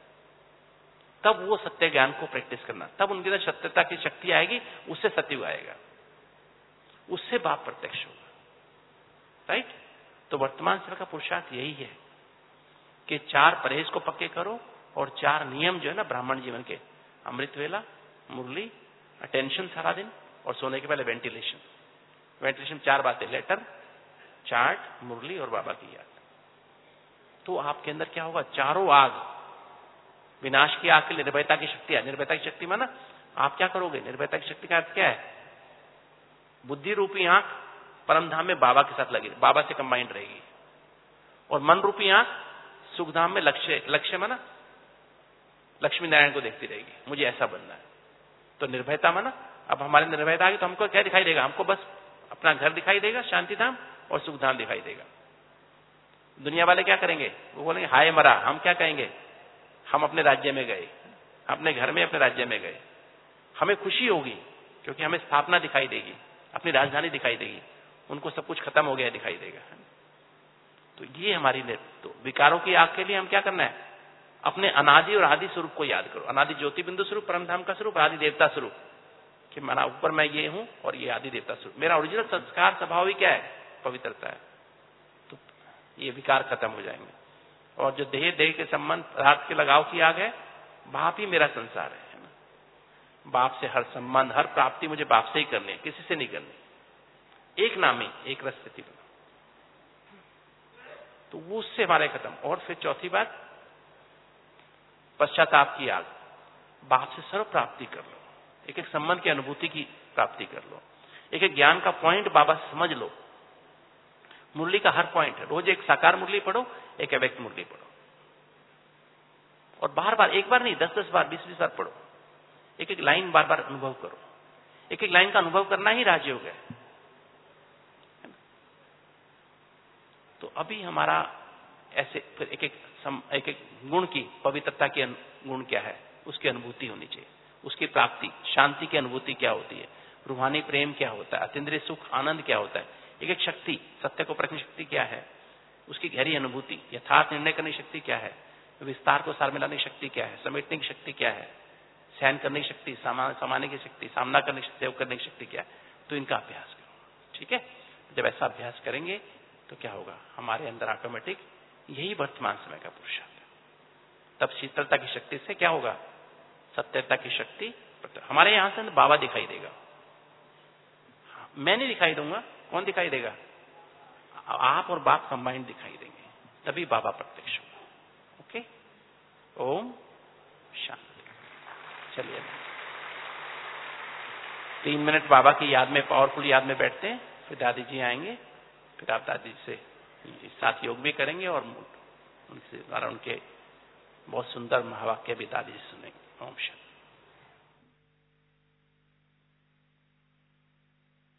Speaker 1: तब वो सत्य ज्ञान को प्रैक्टिस करना, तब उनके अंदर सत्यता की शक्ति आएगी, उससे सत्य आएगा, उससे बाप प्रत्यक्ष होगा। राइट। तो वर्तमान समय का पुरुषार्थ यही है कि चार परहेज को पक्के करो और चार नियम जो है ना ब्राह्मण जीवन के, अमृत वेला, मुरली, अटेंशन सारा दिन, और सोने के पहले वेंटिलेशन। वेंटिलेशन चार बातें, लेटर, चार्ट, मुरली और बाबा की याद। तो आपके अंदर क्या होगा? चारों आग, विनाश की आग के लिए निर्भयता की शक्ति है। निर्भयता की शक्ति माना आप क्या करोगे? निर्भयता की शक्ति का अर्थ क्या है? बुद्धि रूपी आंख परमधाम में बाबा के साथ लगी, बाबा से कंबाइंड रहेगी, और मन रूपी आंख सुखधाम में लक्ष्य, लक्ष्य माना लक्ष्मी नारायण को देखती रहेगी, मुझे ऐसा बनना है। तो निर्भयता माना अब हमारे निर्भयता आ गई तो हमको क्या दिखाई देगा? हमको बस अपना घर दिखाई देगा, शांति धाम और सुखधाम दिखाई देगा। दुनिया वाले क्या करेंगे? वो बोलेंगे हाय मरा। हम क्या कहेंगे? हम अपने राज्य में गए, अपने घर में, अपने राज्य में गए। हमें खुशी होगी क्योंकि हमें स्थापना दिखाई देगी, अपनी राजधानी दिखाई देगी, उनको सब कुछ खत्म हो गया दिखाई देगा। तो ये हमारी, तो विकारों की आग के लिए हम क्या करना है? अपने अनादि और आदि स्वरूप को याद करो। अनादि ज्योति बिंदु स्वरूप, परमधाम का स्वरूप, आदि देवता स्वरूप, कि मेरा ऊपर मैं ये हूं और ये आदि देवता स्वरूप। मेरा ओरिजिनल संस्कार स्वभाव ही क्या है? पवित्रता है। तो ये विकार खत्म हो जाएंगे। और जो देह देह के संबंध, पदार्थ के लगाव की आग है, बाप ही मेरा संसार है ना। बाप से हर संबंध, हर प्राप्ति मुझे बाप से ही करनी है, किसी से नहीं करनी। एक नामी, एक रस स्थिति बना, तो वो उससे हमारे खत्म। और फिर चौथी बात, पश्चाताप की आग। बाप से सर्व प्राप्ति कर लो, एक एक संबंध की अनुभूति की प्राप्ति कर लो, एक एक ज्ञान का पॉइंट बाबा समझ लो। मुरली का हर पॉइंट है। रोज एक साकार मुरली पढ़ो, एक अव्यक्त मुरली पढ़ो, और बार बार, एक बार नहीं, दस दस बार, बीस बीस बार पढ़ो। एक एक लाइन बार बार अनुभव करो। एक एक लाइन का अनुभव करना ही राजयोग है। तो अभी हमारा ऐसे फिर एक एक सम, एक एक गुण की, पवित्रता की गुण क्या है, उसकी अनुभूति होनी चाहिए, उसकी प्राप्ति, शांति की अनुभूति क्या होती है, रूहानी प्रेम क्या होता है, अतीन्द्रिय सुख आनंद क्या होता है, एक एक शक्ति, सत्य को परखने की शक्ति क्या है, उसकी गहरी अनुभूति, यथार्थ निर्णय करने की शक्ति क्या है, विस्तार को सार मिलाने की शक्ति क्या है, समेटने की शक्ति क्या है, सहन करने की शक्ति, समाने की शक्ति, सामना करने की शक्ति, सेव करने की शक्ति क्या है। तो इनका अभ्यास करो। ठीक है। जब ऐसा अभ्यास करेंगे तो क्या होगा? हमारे अंदर ऑटोमेटिक यही वर्तमान समय का पुरुषार्थ है। तब शीतलता की शक्ति से क्या होगा? सत्यता की शक्ति। हमारे यहां से बाबा दिखाई देगा, मैं नहीं दिखाई दूंगा। कौन दिखाई देगा? आप और बाप कंबाइंड दिखाई देंगे, तभी बाबा प्रत्यक्ष होगा। ओके। ओम शांति। चलिए तीन मिनट बाबा की याद में, पावरफुल याद में बैठते हैं, फिर दादी जी आएंगे, फिर आप दादी से साथ योग भी करेंगे और उनसे द्वारा उनके बहुत सुंदर महावाक्य भी दादी जी सुनेंगे। ओम शांति।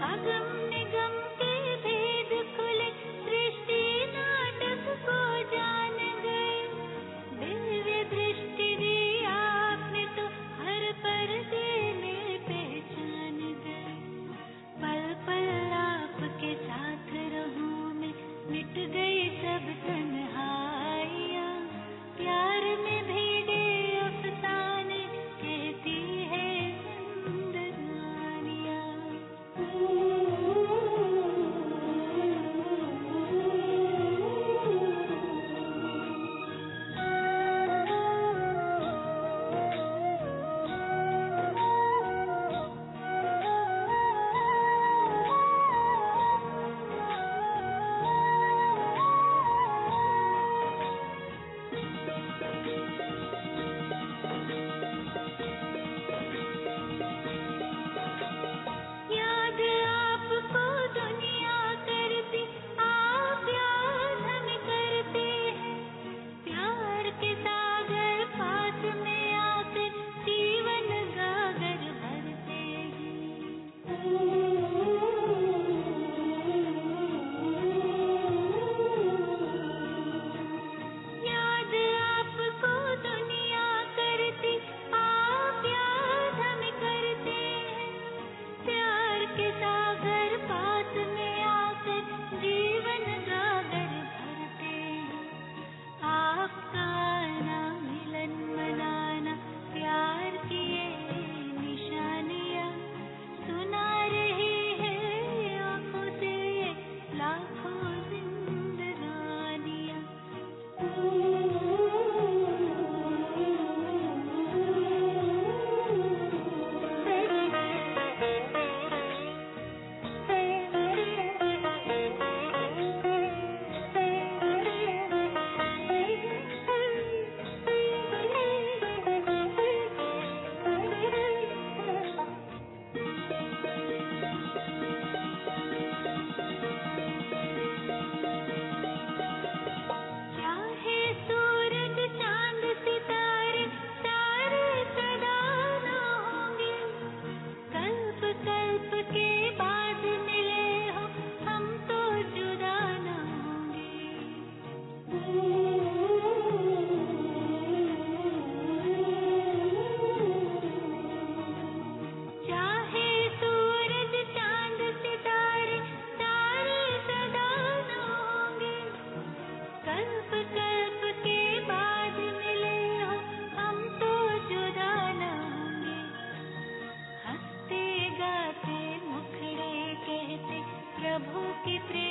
Speaker 2: अगम निगम के भेद खुले, सृष्टि नाटक को जान गए। दिव्य दृष्टि दी आपने तो हर पर्दे में पहचान गए। पल पल आपके साथ रहूं मैं, मिट गई सब तन्हाइयाँ। प्यार में भीगे अफसाने, कहती है जिंदगानियाँ। याद आपको दुनिया करती, आप याद हमें करते हैं। प्यार के सागर पास में आकर जीवन गागर भरते हैं। याद आपको दुनिया करती, आप याद हमें करते हैं। प्यार के सागर पास में आकर जीवन गागर भरते हैं। आपका आना, मिलन मनाना, प्यार की ये निशानियाँ सुना रही है आँखों से लाखों जिंदगानियाँ। चाहे सूरज चांद सितारे सारे सदा न होंगे। कल्प कल्प के बाद मिले हो, हम तो जुदा न होंगे। चाहे सूरज चांद सितारे सारे सदा न होंगे। कल्प कल्प के बाद मिले हो, हम तो जुदा न होंगे। हंसते गाते मुखड़े कहते प्रभु की प्रेम